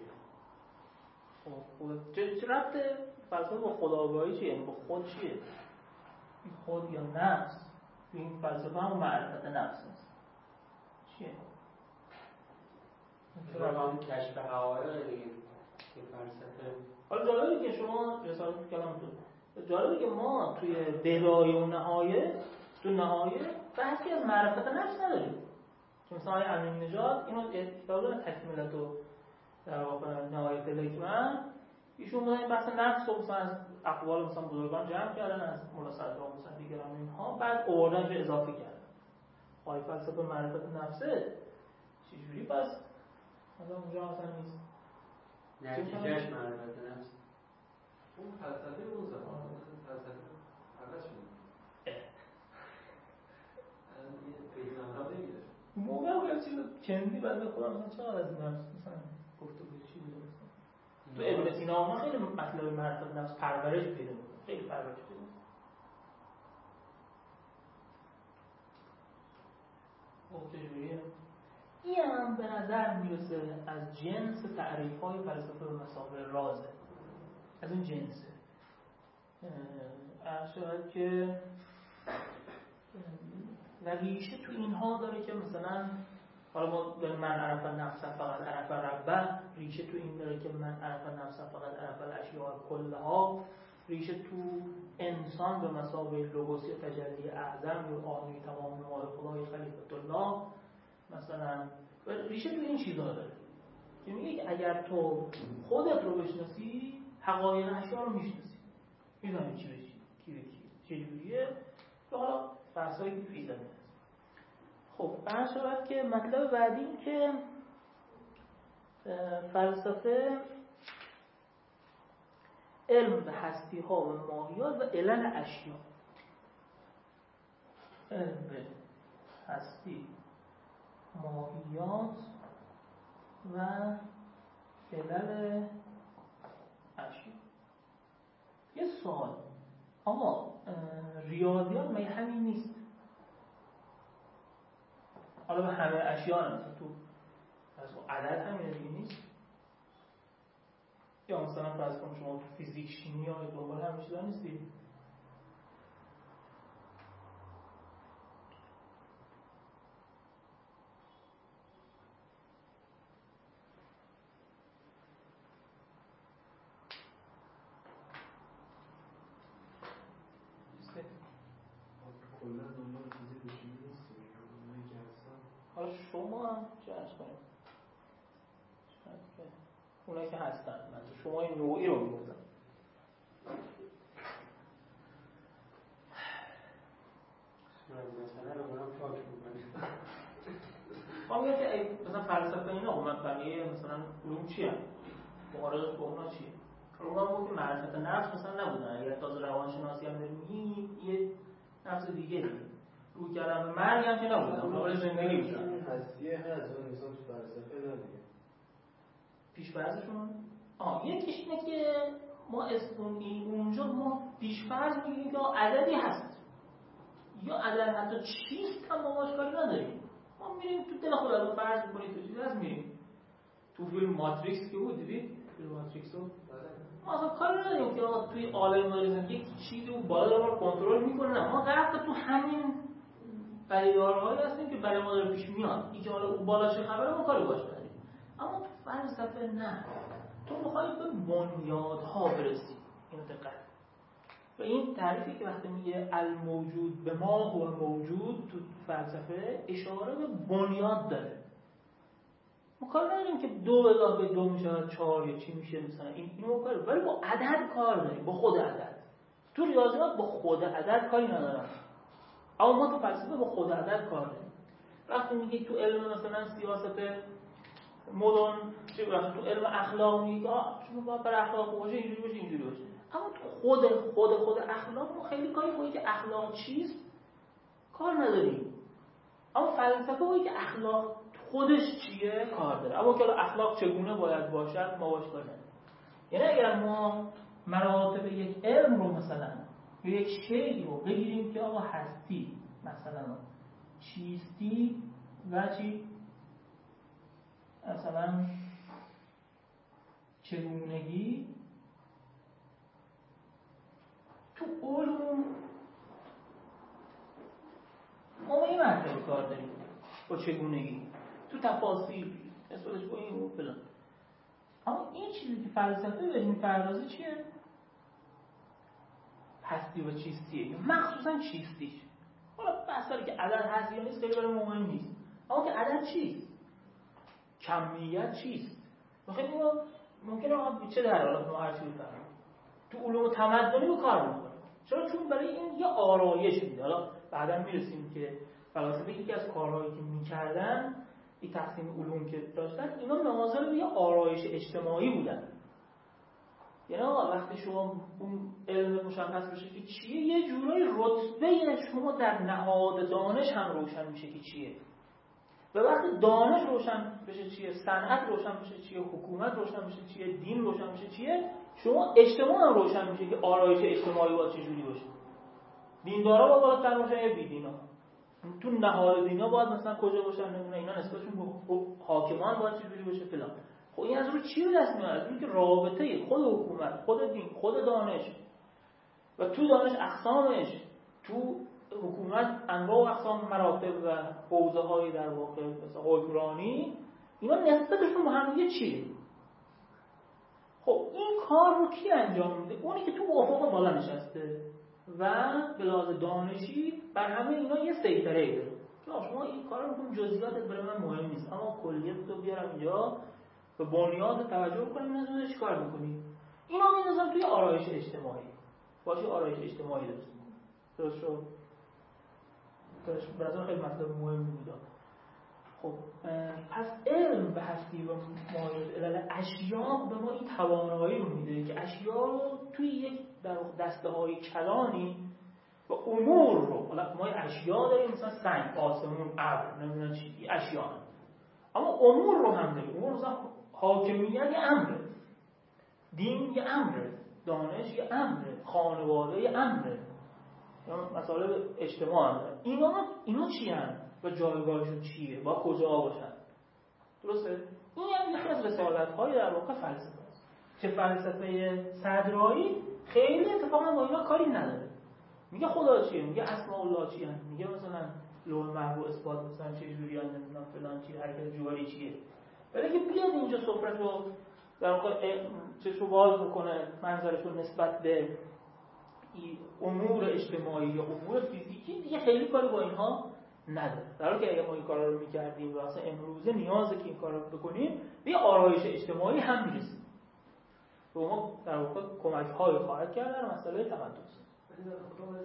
B: خب چه چه ربطه فلسفه با خودآگاهی چیه؟ با خود چیه؟ این خود یا نفس؟ این فلسفه هم معرفت نفس هست. چیه؟
F: رقم کشف حقایق دیگه که فلسفه.
B: حالا جالبه که شما رسالت کلامتون جالبه که ما توی بدایه و نهایه تو نهایه بحثی از معرفت نفس نداریم. که مثلا آقای امین نژاد اینو کتاب دارن تکمیلت و در واقع نهایت الحکمه ایشون بودن بحث نفس و مثلا از اقوال مثلا بزرگان جمع کردن از مولا صدرا و مثلا دیگران اینها بعد آوردن رو اضافه کردن. های فلسفه معرفت نفسه چجوری پس مثلا اونجا اصلا نیست
F: نتیجهش معرفت نفس
D: اون فلسفه اون زمان فلسفه عوض شد
B: موقع اون چیز کندی بنده خودم مثلا چقدر از نفس مثلا گفته بود چی بوده مثلا تو ابن سینا اونا خیلی مطلب معرفت نفس پرورش پیدا میکنه خیلی پرورش پیدا میکنه. خب چجوریه؟ این هم به نظر میرسه از جنس تعریف های فلسفه به مسابقه رازه، از این جنسه. ارشاد که و ریشه تو اینها داره که مثلا حالا ما داریم من عرف نفس فقط عرف ربه، ریشه تو این داره که من عرف نفس فقط عرف الاشیاء کلها، ریشه تو انسان به مثابه لوگوس یا تجلی اعظم یا آنی تمام مال خدای خلیفت الله مثلا، ریشه تو این چیزا داره که میگه اگر تو خودت رو بشناسی حقایق اشیاء رو میشناسی، میدونی چی بشی کی به کی چجوریه که حالا بحثایی که فیزا هست. خب بحث شد که مطلب بعدی این که فلسفه علم به هستی ها و ماهیات و علل اشیاء، علم به هستی ماهیات و علل اشیاء. یه سوال، آقا ریاضیات می همین نیست؟ حالا به همه اشیاء نمیشه تو عدد همین دیگه نیست؟ یا مثلا فرض کنم شما تو فیزیک شیمی های دنبال همه چیزا نیستی؟ حالا شما هم چه ارز کنیم اونایی که هستن منظور شما این نوعی رو میگفتن
F: مثلا رو برام پاک میکنیم
B: ما میگه که مثلا فلسفه اینا اومد بقیه مثلا علوم چی هم مقارض با اونا چیه؟ اونا بود که معرفت نفس مثلا نبودن، اگر تازه روانشناسی هم داریم یه نفس دیگه داریم رو کردن به مرگ هم که نبودن مقابل زندگی بودن
E: هستیه هست اون انسان تو فلسفه ندیگه
B: پیش‌فرضشون آه یکیش اینه که ما اسپونی اونجا ما پیش‌فرض میگیم که عددی هست یا عدد حتی چیست هم ما باش کاری نداریم، ما میریم تو دل خدا فرض می‌کنیم تو چیزی هست میریم تو فیلم ماتریکس که بود دیدید فیلم ماتریکس رو ما اصلا کاری نداریم که آقا توی عالم ماریزم یک چیزی اون بالا داره ما کنترل میکنه، نه ما غرق تو همین پدیدارهایی هستیم که برای ما داره پیش میاد، اینکه حالا اون بالا چه خبره ما کاری باش نداریم. اما تو فلسفه نه، تو میخوای به بنیادها برسی. اینو دقت و این تعریفی که وقتی میگه الموجود به ما هو موجود تو فلسفه اشاره به بنیاد داره. ما کار نداریم که دو اضافه دو میشه چهار یا چی میشه مثلا این اینو کار، ولی با عدد کار داریم، با خود عدد. تو ریاضیات با خود عدد کاری ندارن، اما ما تو فلسفه با خود عدد کار داریم. وقتی میگه تو علم مثلا سیاست مدرن چه وقتی تو علم اخلاق میگه شما باید بر اخلاق باشه اینجوری باشه اینجوری باشه، اما تو خود خود خود اخلاق ما خیلی کاری کنیم که اخلاق چیست کار نداریم، اما فلسفه وایی که اخلاق خودش چیه کار داره، اما که اخلاق چگونه باید باشد ما باش کار نداریم. یعنی اگر ما مراتب یک علم رو مثلا یک شیء رو بگیریم که آقا هستی مثلا چیستی و چی مثلا چگونگی، تو علوم ما با این مرتبه کار داریم با چگونگی، تو تفاصیل نسبتش با این و فلان. اما این چیزی که فلسفه بهش می‌پردازه چیه؟ هستی و چیستیه، مخصوصا چیستیش. حالا بحثی که عدد هست یا نیست خیلی برای مهم نیست، اما که عدد چیست؟ کمیت چیست؟ بخاطر ما ممکنه ما چه در حال ما هر چیزی بفهمیم تو علوم تمدنی رو کار می‌کنیم. چرا؟ چون برای این یه آرایش میده. حالا بعدا میرسیم که فلاسفه یکی از کارهایی که میکردن این تقسیم علوم که داشتن اینا ناظر به یه آرایش اجتماعی بودن. یعنی وقتی شما اون علم مشخص بشه که چیه یه جورایی رتبه شما در نهاد دانش هم روشن میشه که چیه و وقتی دانش روشن بشه چیه، صنعت روشن بشه چیه، حکومت روشن بشه چیه، دین روشن بشه چیه، شما اجتماع هم روشن میشه که آرایش اجتماعی باید چجوری باشه. دیندارا باید بالاتر باشن یا بیدینا، تو نهاد دینا باید مثلا کجا باشن، نمیدونم اینا نسبتشون به حاکمان باید چجوری باشه فلان. خب این از رو چی به دست میاد؟ از اینکه رابطه خود حکومت، خود دین، خود دانش و تو دانش اقسامش، تو حکومت انواع و اقسام مراتب و حوزه‌های در واقع مثلا حکمرانی، اینا نسبتشون به هم دیگه چیه؟ خب این کار رو کی انجام میده؟ اونی که تو افق بالا نشسته و به لحاظ دانشی بر همه اینا یه سیطره‌ای داره. که شما این کارو می‌کنید، جزئیاتت برای من مهم نیست، اما کلیت رو بیارم اینجا به بنیاد توجه کنیم نظر چی کار می‌کنی؟ اینا می‌ذارم توی آرایش اجتماعی. باشه آرایش اجتماعی درست می‌کنی. درست شد؟ درست برای خیلی مطلب مهمی بود. خب پس علم به هستی و ماهیت علل اشیاء به ما این توانایی رو میده که اشیاء رو توی یک در دسته های کلانی و امور رو، حالا ما اشیاء داریم مثلا سنگ، آسمون، ابر، نمیدونم چی، اشیاء، اما امور رو هم داریم. امور مثلا حاکمیت یه امره، دین یه امره، دانش یه امره، خانواده یه امره، مسائل اجتماع هم دارن. اینا اینا چی هن؟ و جایگاهشون چیه؟ با کجا باشن؟ درسته؟ این هم یکی از رسالت‌های در واقع فلسفه است که فلسفه صدرایی خیلی اتفاقا با اینا کاری نداره. میگه خدا چیه؟ میگه اسماء الله چیه؟ میگه مثلا لوح محفوظ اثبات مثلا چه جوری ان نمیدونم فلان چی، حرکت جواری چیه. ولی که بیاد اینجا سفره رو در واقع چشو باز بکنه، منظرش رو نسبت به امور اجتماعی یا امور فیزیکی، دیگه خیلی کاری با اینها نداره. در حالی که اگه ما این کارا رو می‌کردیم و اصلا امروزه نیازه که این کارا رو بکنیم، به آرایش اجتماعی هم می‌رسیم. به ما در واقع کمک‌های خواهد کرد در مسئله تقدس.
D: ولی در خودم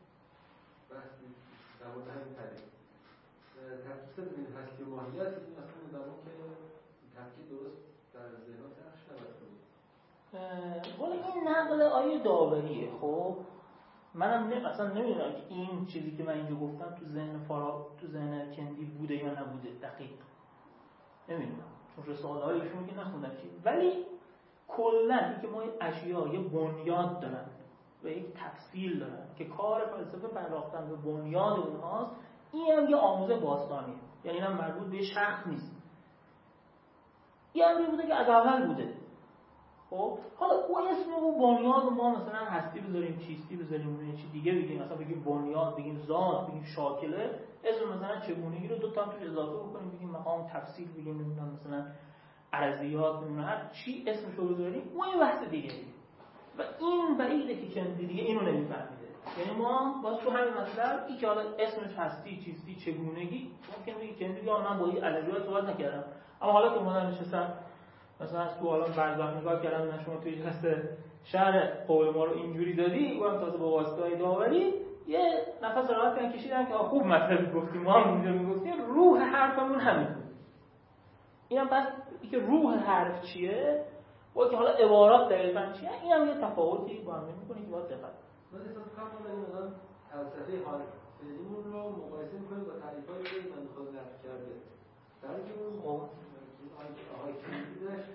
D: بحثی در مورد همین تعریف تفکیک بین هستی و ماهیت، این اصلا نظام که تفکیک درست در ذهنات نقش نباید کنید.
B: ولی این نقل آیه داوریه. خب منم نه اصلا نمیدونم که این چیزی که من اینجا گفتم تو ذهن فارا تو ذهن کندی بوده یا نبوده دقیق نمیدونم، چون رساله هایشون که نخوندم چی. ولی کلا اینکه ما این اشیاء یه بنیاد دارن و یک تفصیل دارن که کار فلسفه پرداختن به بنیاد اونهاست، این هم یه آموزه باستانیه. یعنی اینم مربوط به شخص نیست، یه امری بوده که از اول بوده. خب حالا او اسم او بنیاد ما مثلا هستی بذاریم، چیستی بذاریم، یه چیز دیگه بگیم، مثلا بگیم بنیاد، بگیم ذات، بگیم شاکله، اسم مثلا چگونگی رو دو تا هم توش اضافه بکنیم، بگیم مقام تفصیل، بگیم نمیدونم مثلا ارضیات، نمیدونم هر چی اسمش رو بذاریم، اون یه بحث دیگه ای. و این بعیده که کندی دیگه اینو نمیفهمیده. یعنی ما باز تو همین مطلب این که حالا اسمش هستی، چیستی، چگونگی، ممکن بگی کندی بگه من با این ادبیات صحبت نکردم، اما حالا که اومدن نشستن مثلا از تو الان برزخ نگاه کردم نه شما توی جلسه شهر قول ما رو اینجوری دادی، اونم تازه با واسطه‌های داوری یه نفس راحت کردن کشیدن که خوب مطلب گفتیم، ما هم اینجا میگفتیم روح حرفمون همین بود. اینم بس اینکه روح حرف چیه و که حالا عبارات دقیقاً چیه، اینم یه تفاوتی با هم می‌کنه که باید دقت کنیم.
D: من احساس می‌کنم ما داریم فلسفه حال فعلیمون رو مقایسه می‌کنیم با تعریف‌هایی که من خود نقد کرده. در حالی که اون آقای کندی داشت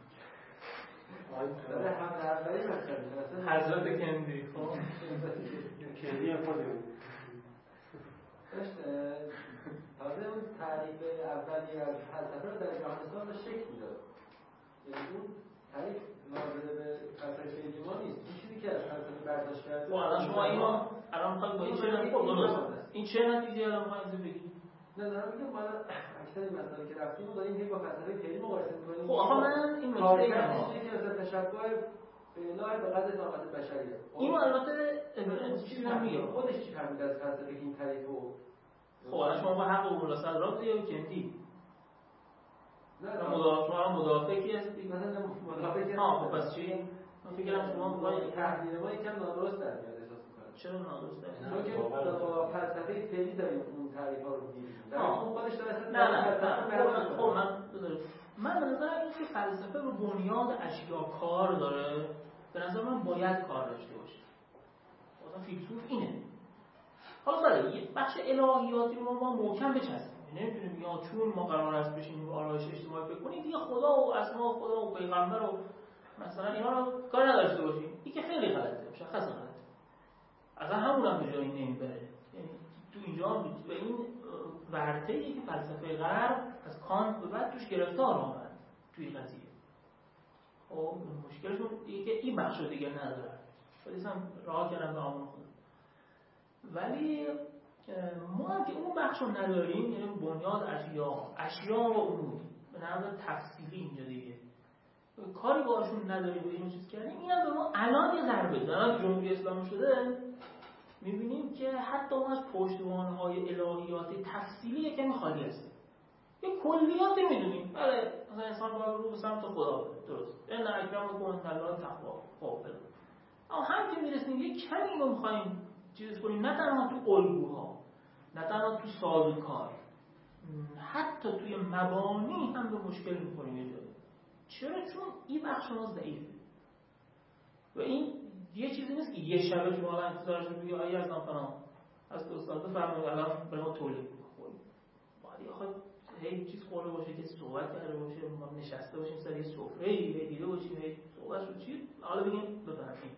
D: داره هم درباری مثلا
B: حضرت کندی خب
D: کندی خودمون داشت تازه اون تعریف اولی از فلسفه رو در جهان اسلام به شکل میداد. یعنی اون تعریف ناظر به فلسفه فعلی ما نیست، این چیزی که از فلسفه برداشت کرده.
B: الان شما اینو الان می‌خواید با این چه نتیجه این چه نتیجه الان می‌خواید بگید؟
D: نه دارم میگم ما اکثر مسائلی که رفتیم داریم هی با فلسفه فعلی مقایسه می‌کنیم.
B: خب آقا من این نکته ای
D: که مثلا تشبع فعلا به قدر طاقت بشریه.
B: اینو البته چیزی هم میگه
D: خودش چی فهمید از فلسفه این تعریفو؟
B: خب الان شما با حق قول صدرا بودی یا کندی؟
D: نه
B: مدافع شما مدافع کی هستی؟
D: مثلا مدافع کی؟
B: ها خب پس چی؟ من فکر کنم شما با
D: تحلیل ما یکم نادرست در میاد احساس می‌کنم.
B: چرا نادرست است؟
D: چون که با فلسفه فعلی داریم اون تعریف‌ها رو می‌گیریم. در اون خودش داره
B: نه نه خب من من به نظر این که فلسفه رو بنیاد اشیا کار داره، به نظر من باید کار داشته باشه. مثلا فیلسوف اینه. حالا بله یه بخش الهیاتی رو ما محکم بچسبیم. نمی‌تونیم یا چون ما قرار است بشینیم آرایش اجتماعی فکر کنیم دیگه خدا و اسما خدا و پیغمبر و مثلا اینا رو کار نداشته باشیم. این که خیلی غلطه، مشخصا غلطه. اصلا همون هم به جایی نمیبره. یعنی تو اینجا به این ورطه‌ای که فلسفه غرب از کانت به بعد توش گرفتار آمد توی قضیه. خب مشکلشون اینه که این بخشو دیگه نداره. ولی هم راه کردن به آمون خود. ولی ما هم که اون بخشو نداریم، یعنی بنیاد اشیا، اشیا و امور به نظر تفصیلی اینجا دیگه کاری باشون نداریم و اینو چیز کردیم. این هم به ما الان یه ضربه زد. الان جمهوری اسلامی شده می‌بینیم که حتی ما از پشتوانه‌های الهیاتی تفصیلی یکمی خالی هستیم. یه کلیات می‌دونیم. بله مثلا انسان باید رو به سمت خدا بره. درست. ان اکرمکم عند الله تقوا. خب بله. اما هم که می‌رسیم یه کمی اینو می‌خوایم چیز کنیم، نه تنها تو الگوها، نه تنها تو سابقات، حتی توی مبانی هم به مشکل می‌خوریم یه جایی. چرا؟ چون این بخش ما ضعیفه. و این یه چیزی نیست که یه شبه که ما انتظارش رو بگی آیه از نامفنا از استاد فرمود الان برای ما تولید می‌کنیم. باید یه خود هی چیز خورده باشه که صحبت کرده باشه، ما نشسته باشیم سر یه سفره‌ای دیده باشیم هی صحبت شد چی حالا بگیم بفهمیم.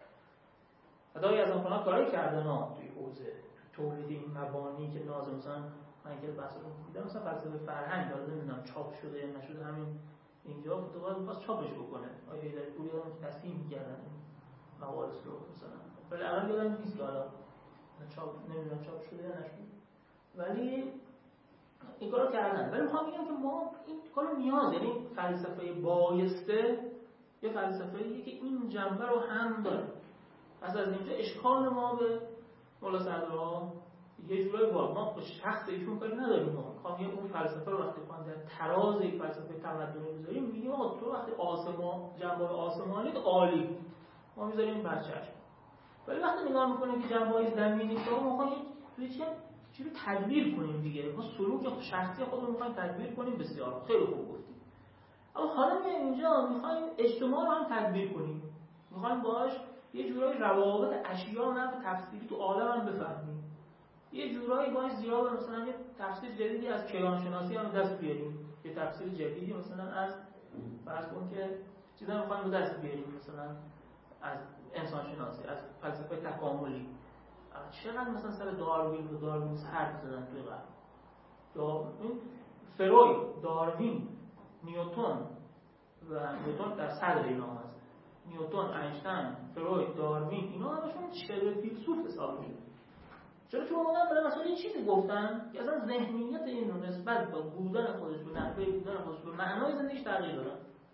B: ادای از نامفنا کاری کردن ها توی حوزه تولید این مبانی که لازم مثلا من که بحث رو دیدم مثلا فلسفه فرهنگ حالا نمیدونم چاپ شده یا نشده همین اینجا فتوحات می‌خواست چاپش بکنه آیا در پولی هم تصحیح می‌کردن موارد رو مثلا ولی الان یادم نیست که حالا چاپ نمیدونم چاپ شده یا نشده ولی این کارو کردن. ولی میخوام بگم که ما این کارو نیاز، یعنی فلسفه بایسته یه فلسفه‌ایه که این جنبه رو هم داره. پس از اینجا اشکال ما به مولا صدرا یه جورایی با ما به شخص ایشون کاری نداریم. ما میخوام یه اون فلسفه رو وقتی خواهیم در تراز یک فلسفه تمدنی بذاریم میگیم آقا تو وقتی آسمان جنبه آسمانی عالی ما میذاریم بر چشم، ولی وقتی نگاه میکنیم که جنبه‌های زمینی رو ما میخوایم توی چه چیزی تدبیر کنیم دیگه، ما سلوک شخصی خودمون میخوایم تدبیر کنیم. بسیار خیلی خوب گفتیم. اما حالا میایم اینجا میخوایم اجتماع رو هم تدبیر کنیم، میخوایم باهاش یه جورایی روابط اشیا نه به تفصیلی تو عالم هم بفهمیم، یه جورایی باهاش زیاد مثلا یه تفسیر جدیدی از کیهانشناسی هم دست بیاریم، یه تفسیر جدیدی مثلا از فرض کن که چیزا میخوایم به دست بیاریم مثلا از انسان شناسی، از فلسفه تکاملی. چقدر مثلا سر داروین و داروین حرف زدن توی غرب. داروین، فروید، داروین، نیوتن و نیوتن در صدر اینا هست. نیوتن، اینشتین، فروید، داروین اینا همشون چهره فیلسوف حساب میشن. چرا؟ چون اونا برای مثلا یه چیزی گفتن که اصلا ذهنیت این رو نسبت به بودن خودش به نحوه بودن خودش به معنای زندگیش تغییر دادن.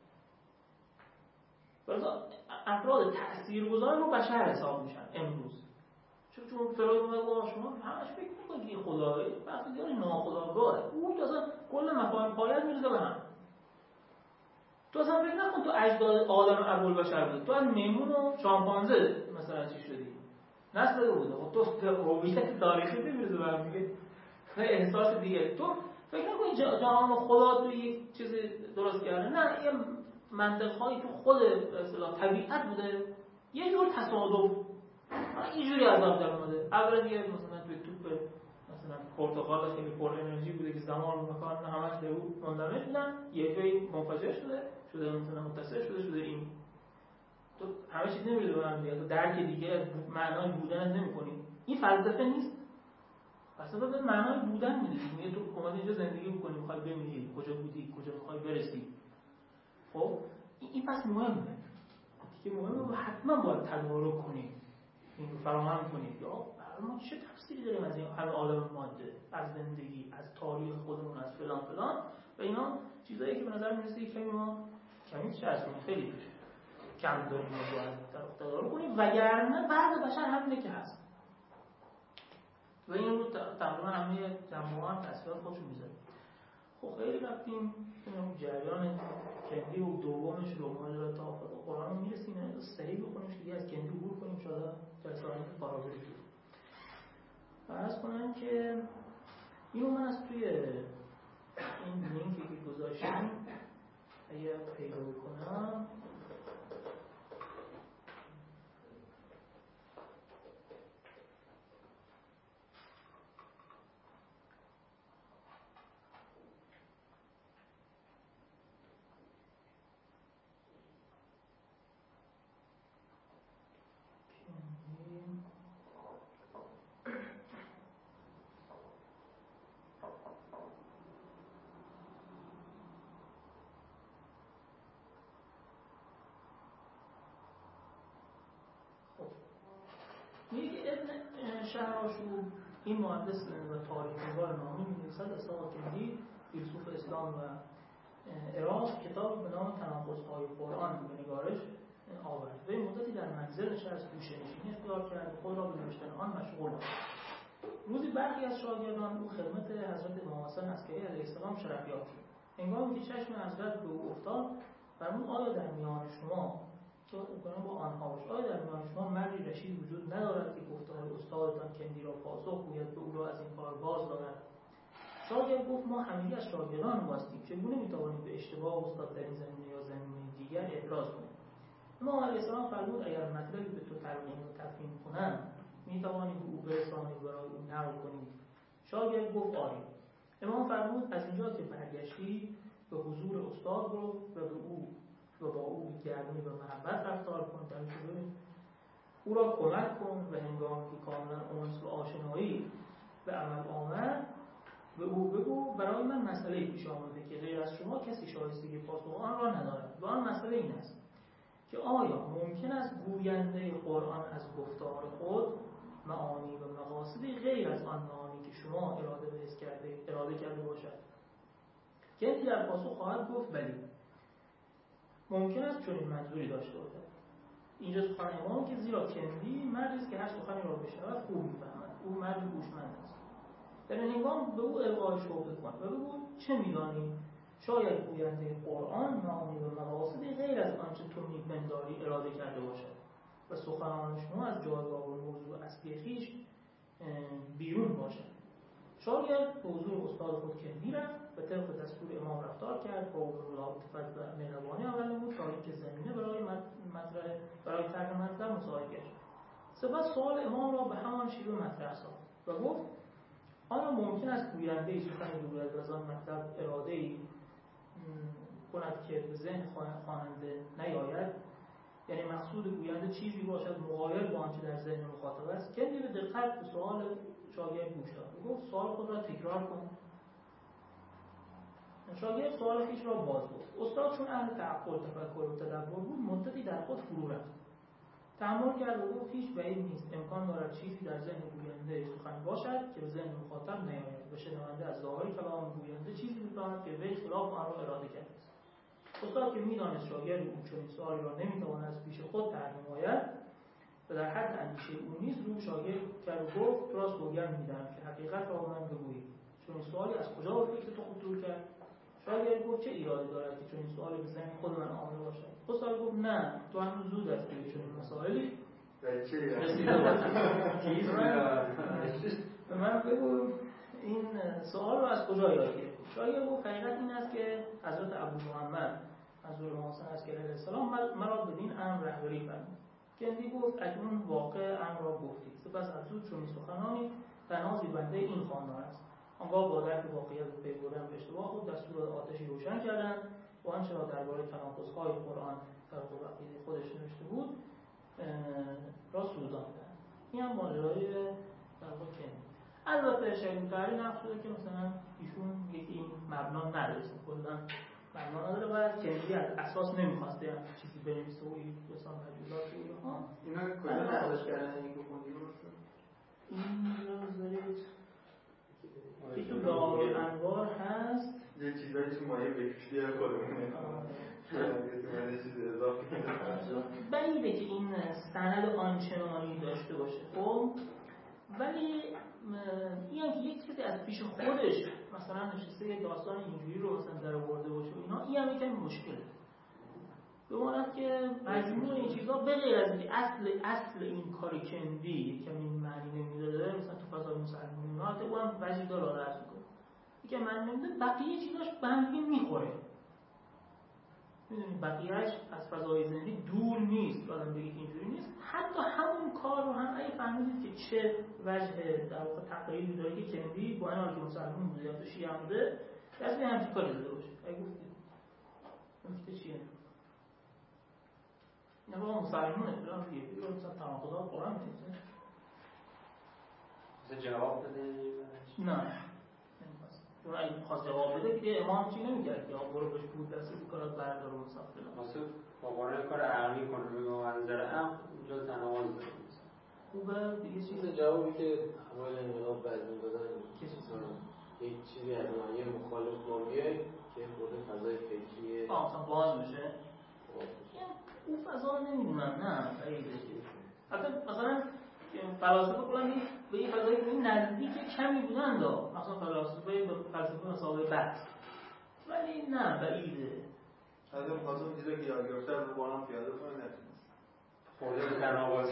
B: برای افراد تاثیرگذار رو بشر حساب میشن امروز. چون چون فروید میگه شما همش فکر میکنید که خداه وقتی دیگه ناخودآگاهه، اون اصلا کل مفاهیم پایت میریزه به هم. تو اصلا فکر نکن تو اجداد آدم ابوالبشر بودی، تو از میمون و شامپانزه مثلا چی شدی؟ نسل بوده. خب تو هویت تاریخی میریزه به هم دیگه. احساس دیگه. تو فکر نکن جهان خدا تو یک چیز درست کرده. نه، یه منطقهایی تو خود به اصطلاح طبیعت بوده، یه جور تصادف اینجوری عذاب در اومده. اولا دیگه مثلا توی توپ مثلا پرتقال خیلی پر انرژی بوده که زمان و مکان همش به او منجمد بودن، یه جایی منفجر شده شده مثلا متصل شده شده این تو همه چیز نمیره به هم دیگه، تو درک دیگه از معنای بودن نمی‌کنی. این فلسفه نیست. فلسفه به معنای بودن میده. میگه تو اومدی اینجا زندگی می‌کنی، می‌خوای بمیری، کجا بودی، کجا می‌خوای برسی. خب این پس مهمه. دیگه مهمه، حتما باید تدارک کنیم. این رو فراهم کنید یا برای ما چه تفسیری داریم از این همه عالم ماده، از زندگی، از تاریخ خودمون، از فلان فلان و اینا چیزایی که به نظر میرسه که کمی ما کمی چه از اون خیلی کم داریم و باید تدارک کنیم، وگرنه بعد بشر همینه که هست و این رو تقریبا همه جنبه‌ها هم تاثیرات خودشون میذاره. خب خیلی رفتیم اون جریان کندی و دومش رو ماجرا تافت و قرآن رو میرسیم سریع بخونیم دیگه از کندی عبور کنیم شاید جلسه آینده فارغ بشیم. فرض کنم که اینو من از توی این لینکی که گذاشتم اگر پیدا کنم میگه ابن شهرآشوب این مهندس و تاریخ‌نگار نامی می‌نویسد اصحاب کندی فیلسوف اسلام و عراق کتاب به نام تناقض‌های قرآن به نگارش آورد. وی مدتی در منزل نشست گوشه‌نشینی اختیار کرد و خود را به نوشتن آن مشغول بود. روزی برخی از شاگردان او خدمت حضرت امام حسن عسکری علیه السلام شرف یافت. هنگامی که چشم حضرت به او افتاد فرمود آیا در میان شما که اون با آنها باشه آیا در میان شما مردی رشید وجود ندارد که گفتار استادتان کندی را پاسخ گوید به او را از این کار باز دارد؟ شاگرد گفت ما همگی از شاگردان هستیم چگونه میتوانیم به اشتباه استاد در این زمینه یا زمینه دیگر اعتراض کنیم؟ امام علیه السلام فرمود اگر مطلبی به تو تلقین و تفهیم کنم میتوانید به او برسانید و برای او نقل کنید. شاگرد گفت آری. امام فرمود از اینجا که برگشتی به حضور استاد برو و به او و با او بی‌گرمی و محبت رفتار کن، در ببین او را کمک کن و هنگامی که کاملا انس و آشنایی به عمل آمد به او بگو برای من مسئله پیش آمده که غیر از شما کسی شایستگی پاسخ آن را ندارد و آن مسئله این است که آیا ممکن است گوینده قرآن از گفتار خود معانی و مقاصدی غیر از آن معانی که شما اراده به حس کرده اراده کرده باشد؟ کسی در پاسخ خواهد گفت بلی ممکن است چنین منظوری داشته باشد. اینجا سخن امام که زیرا کندی مردی است که هر سخنی را بشنود خوب می‌فهمد، او مرد هوشمند است. در این هنگام به او القای شبهه کن و بگو چه می‌دانی شاید گوینده قرآن معانی و مقاصدی غیر از آنچه تو می‌پنداری اراده کرده باشد و سخنان شما از جایگاه و موضوع اصلی خویش بیرون باشد. شاگرد به حضور استاد خود کندی رفت و طبق دستور امام رفتار کرد با او ملاطفت و مهربانی عمل نمود تا اینکه زمینه برای مطرح برای طرح مطلب مساعد گشت. سپس سوال امام را به همان شیوه مطرح ساخت و گفت آیا ممکن است گوینده سخنی بگوید از آن مطلب اراده‌ای کند که به ذهن خواننده نیاید؟ یعنی مقصود گوینده چیزی باشد مغایر با آنچه در ذهن مخاطب است. کندی به دقت به سوال شاگرد گوش داد و گفت سوال خود را تکرار کن. شاگرد سوال خویش را باز گفت. استاد چون اهل تعقل تفکر و تدبر بود مدتی در خود فرو رفت. تأمل کرد و گفت هیچ بعید نیست امکان دارد چیزی در ذهن گوینده سخن باشد که به ذهن مخاطب نیاید و شنونده از ظاهر کلام گوینده چیزی بفهمد که وی خلاف آن را اراده کرده است. استاد که می‌دانست شاگرد او چنین سوالی را نمی‌تواند از پیش خود طرح نماید و در حد اندیشه او نیز رو شاگرد کرد و گفت تو را سوگند می‌دهم که حقیقت را به من بگویی چنین سوالی از کجا به فکر تو خطور کرد؟ شاگرد گفت چه ایرادی دارد که چنین سوالی به ذهن خود من آمده باشد؟ استاد گفت نه تو هنوز زود است که چنین مسائلی رسیده باشی. به من بگو این سوال را از کجا یاد گرفتی؟ شاگرد گفت حقیقت این است که حضرت ابو محمد حضرت امام حسن عسکری علیه السلام مرا بدین امر رهبری فرمود. کندی گفت اکنون واقع امر را گفتی سپس افزود چنین سخنانی تنازی بنده این خاندان است. آنگاه با درک واقعیت و پی بردن به اشتباه خود دستور آتشی روشن کردند و آنچه را درباره تناقض‌های قرآن در عقیده خودش نوشته بود را سوزاندند. این هم ماجرای در واقع کندی. البته شیخ‌الطبری نقش شده که مثلا ایشون یکی این مبنا نداشت کلا مبنا نداره و کندی از اساس نمی‌خواسته هم چیزی بنویسه و این مثلا مجازات و اینها
C: اینا کجا نقدش کردن این که خوندی رو
B: این رو بذارید این تو دار انوار هست
C: یه چیزایی تو مایه بکشتی خودمونه یه چیز اضافه
B: بعیده که این سند آنچنانی داشته باشه خب ولی این هم که یک چیزی از پیش خودش مثلا نشسته یه داستان اینجوری رو مثلا در آورده باشه و اینا، این هم یکم مشکله. به معنی که مجموع این چیزا به غیر از اینکه اصل اصل این کار کندی یکم این معنی نمیداده، مثلا تو فضای مسلمانی ها تو هم وجه داره آدرس میکنه یکم معنی نمیده، بقیه چیزاش به هم دیگه میخوره. میدونی بقیهش از فضای زندگی دور نیست، آدم بگه که اینجوری نیست. حتی همون کار رو هم اگه فهمیدید که چه وجه در واقع تقریبی داره که کندی با این حال که مسلمان بوده یا تو شیعه هم بوده دست به همچین کاری داده باشه. اگه گفتید نکته چیه؟ نه با مسلمونه فلان دیگه بگو مثلا تناقضات قرآن می‌نویسه.
F: مثلا جواب بده؟
B: نه. چون اگه خواست جواب بده که امام چی نمی‌کرد که آقا برو بهش بود دست رو کارات بردار و مثلا فلان.
F: واسه با قرآن کار عقلی کنه بگه منظر عقل اونجا تناقض داره.
B: خوبه دیگه چیز
E: جوابی که اول انقلاب بعد می‌دادن یک چیزی از معنی مخالف ما بیاید که خود فضای فکری
B: آه مثلا باز میشه. اون فضا نمیدونم نه خیلی حتی مثلا فلاسفه کلا به یه فضایی که نزدیک کمی بودن دا مثلا فلاسفه به فلسفه مسابقه بحث، ولی نه بعیده.
C: از اون خواستم دیده که یاد گرفته رو بانم پیاده کنه نتونست
F: خورده به تناقض.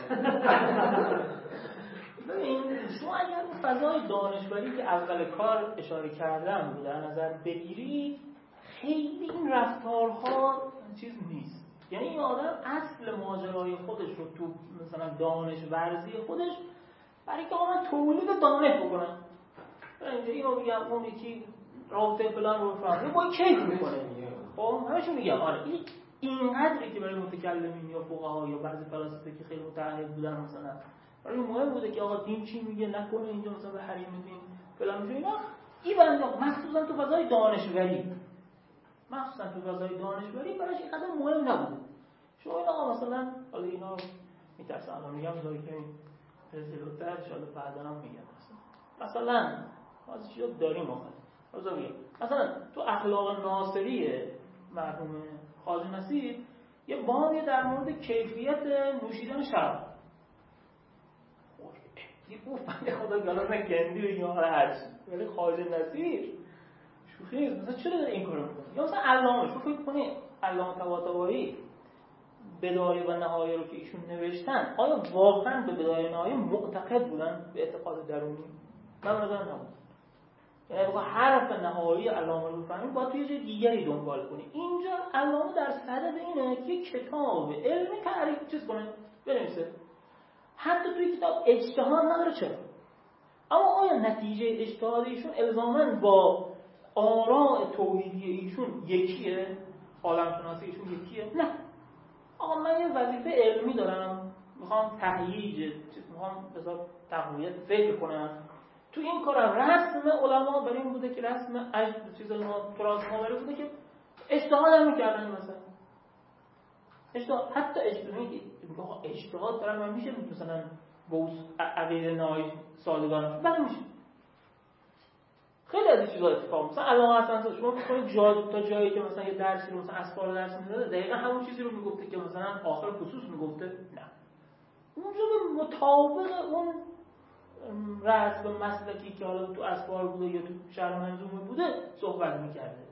B: ببین شما اگر اون فضای دانشوری که اول کار اشاره کردم رو در نظر بگیری خیلی این رفتارها چیز نیست. یعنی این آدم اصل ماجرای خودش رو تو مثلا دانش ورزی خودش برای که آمد تولید دانش بکنن. اینجا اینو میگم اون یکی رابطه فلان رو بفهم با کیف میکنه. خب همش میگم آره این اینقدری که برای متکلمین یا فقها یا بعضی فلاسفه که خیلی متعهد بودن مثلا برای مهم بوده که آقا دین چی میگه نکنه اینجا مثلا به حریم دین فلان میشه اینا این بنده مخصوصا تو فضای دانشوری مخصوصا تو فضای دانشوری براش اینقدر مهم نبوده. شما این آقا مثلا حالا اینا میترسم الان میگم داری که این جلوتر ان شاءالله بعدا هم میگم مثلا مثلا از چیزا داریم آخه مثلا میگم مثلا تو اخلاق ناصری مرحوم خواجه نصیر یه بابی در مورد کیفیت نوشیدن شراب یه گفت خدا گلا نگندی و یا هرچی ولی خواجه نصیر شوخی نیست مثلا چرا داره این کارو میکنه؟ یا مثلا علامه شو فکر کنی علامه طباطبایی بدایه و نهایه رو که ایشون نوشتن آیا واقعا به بدایه و نهایه معتقد بودن به اعتقاد درونی؟ من نظر نبود. یعنی واقعا حرف نهایی علامه رو بفهمیم باید توی جای دیگری دنبال کنی. اینجا علامه در صدد اینه که کتاب علمی تعریف چیز کنه بنویسه. حتی توی کتاب اجتهاد نداره چرا؟ اما آیا نتیجه اجتهاد ایشون الزاماً با آراء توحیدی ایشون یکیه؟ عالم شناسی ایشون یکیه؟ نه. آقا من یه وظیفه علمی دارم میخوام تهییج میخوام بذار تقویت فکر کنم تو این کارم رسم علما برای این بوده که رسم اجل چیز ما تراث ما برای بوده که اجتهاد هم میکردن مثلا اجتهاد حتی اجتهادی اجتهاد دارم من میشه مثلا با عقیده نای سالگان بله میشه خیلی از این چیزا اتفاق مثلا علامه حسن شما می‌خواید جا تا جایی که مثلا یه درسی رو مثلا اسفار درس می‌داده دقیقاً همون چیزی رو میگفته که مثلا آخر خصوص میگفته نه اونجا به مطابق اون رسم مسلکی که حالا تو اسفار بوده یا تو شرح منظومه بوده صحبت می‌کرده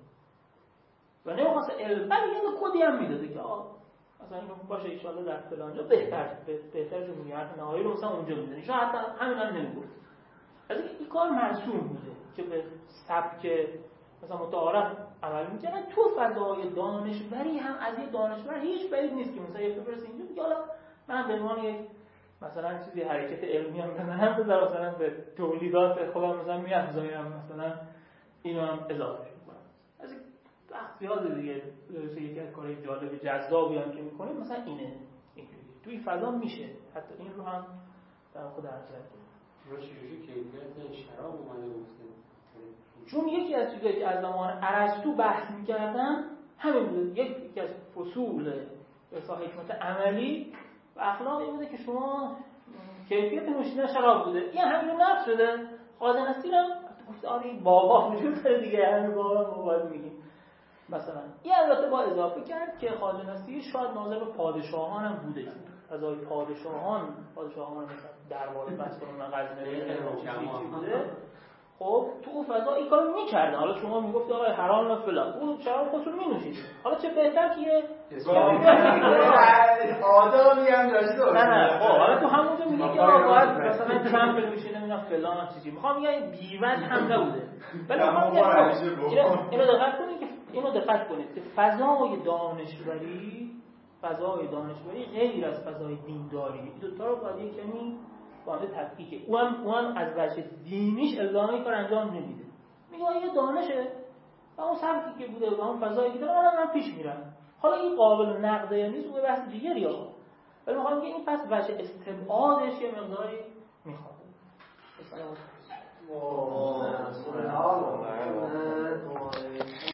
B: و نمی‌خواست علم ولی یه کدی هم میداده که آ مثلا اینو باشه ان شاءالله در فلانجا بهتر بهتر جو میاد نهایی رو مثلا اونجا می‌ذاری شاید حتی همین هم نمیگفت از این کار مرسوم بوده که به سبک مثلا متعارف عمل می‌کنن تو فضای دانشوری هم از یه دانشور هیچ بعید نیست که مثلا یه برسه اینجا بگه حالا من به عنوان یک مثلا چیزی حرکت علمی هم بزنم بذار مثلا به تولیدات خودم مثلا میافزایم مثلا اینو هم اضافه کنم از این وقت زیاد دیگه یکی از کارهای جالب جذابی هم که می‌کنیم مثلا اینه اینجوری توی فضا میشه حتی این رو هم در خود درک کنیم
F: روشیوشی کیفیت شراب اومده گفته
B: چون یکی از چیزایی که از زمان ارسطو بحث می‌کردن همین بود یکی از فصول اصلاح حکمت عملی و اخلاقی بوده که شما کیفیت نوشیدن شراب بوده این همین نقش شده خواجه نصیر هم گفت آره بابا وجود داره دیگه همین بابا ما باید میگیم مثلا این البته با اضافه کرد که خواجه نصیر شاید ناظر به پادشاهان هم بوده فضای پادشاهان پادشاهان مثلا دربار بسطون غزنوی خیلی چیزی بوده خب تو اون فضا این کارو می‌کردن. حالا شما میگفت آقا حرام نه فلان، اون شراب خودتون می‌نوشید. حالا چه بهتر که یه
C: آدمی هم داشته باشه.
B: نه نه خب حالا تو همونجا میگی که آقا باید مثلا کم بنوشید نمیدونم فلان چیزی. میخوام بگم بیوند هم نبوده. ولی میخوام بگم اینو دقت کنید که اینو دقت کنید که فضای دانشوری فضای دانشوری غیر از فضای دینداری، این دو تا رو باید یک کمی با هم تفکیک. اونم اونم از وجه دینیش الزامی کار انجام نمیده. میگه یه دانشه و اون سبکی که بوده و اون فضایی که داره منم من پیش میرم. حالا این قابل نقد یا نیست اون بحث دیگریه. ولی میخوام بگم این پس وجه استبعادش یه مقداری میخواد.
D: سبحان الله.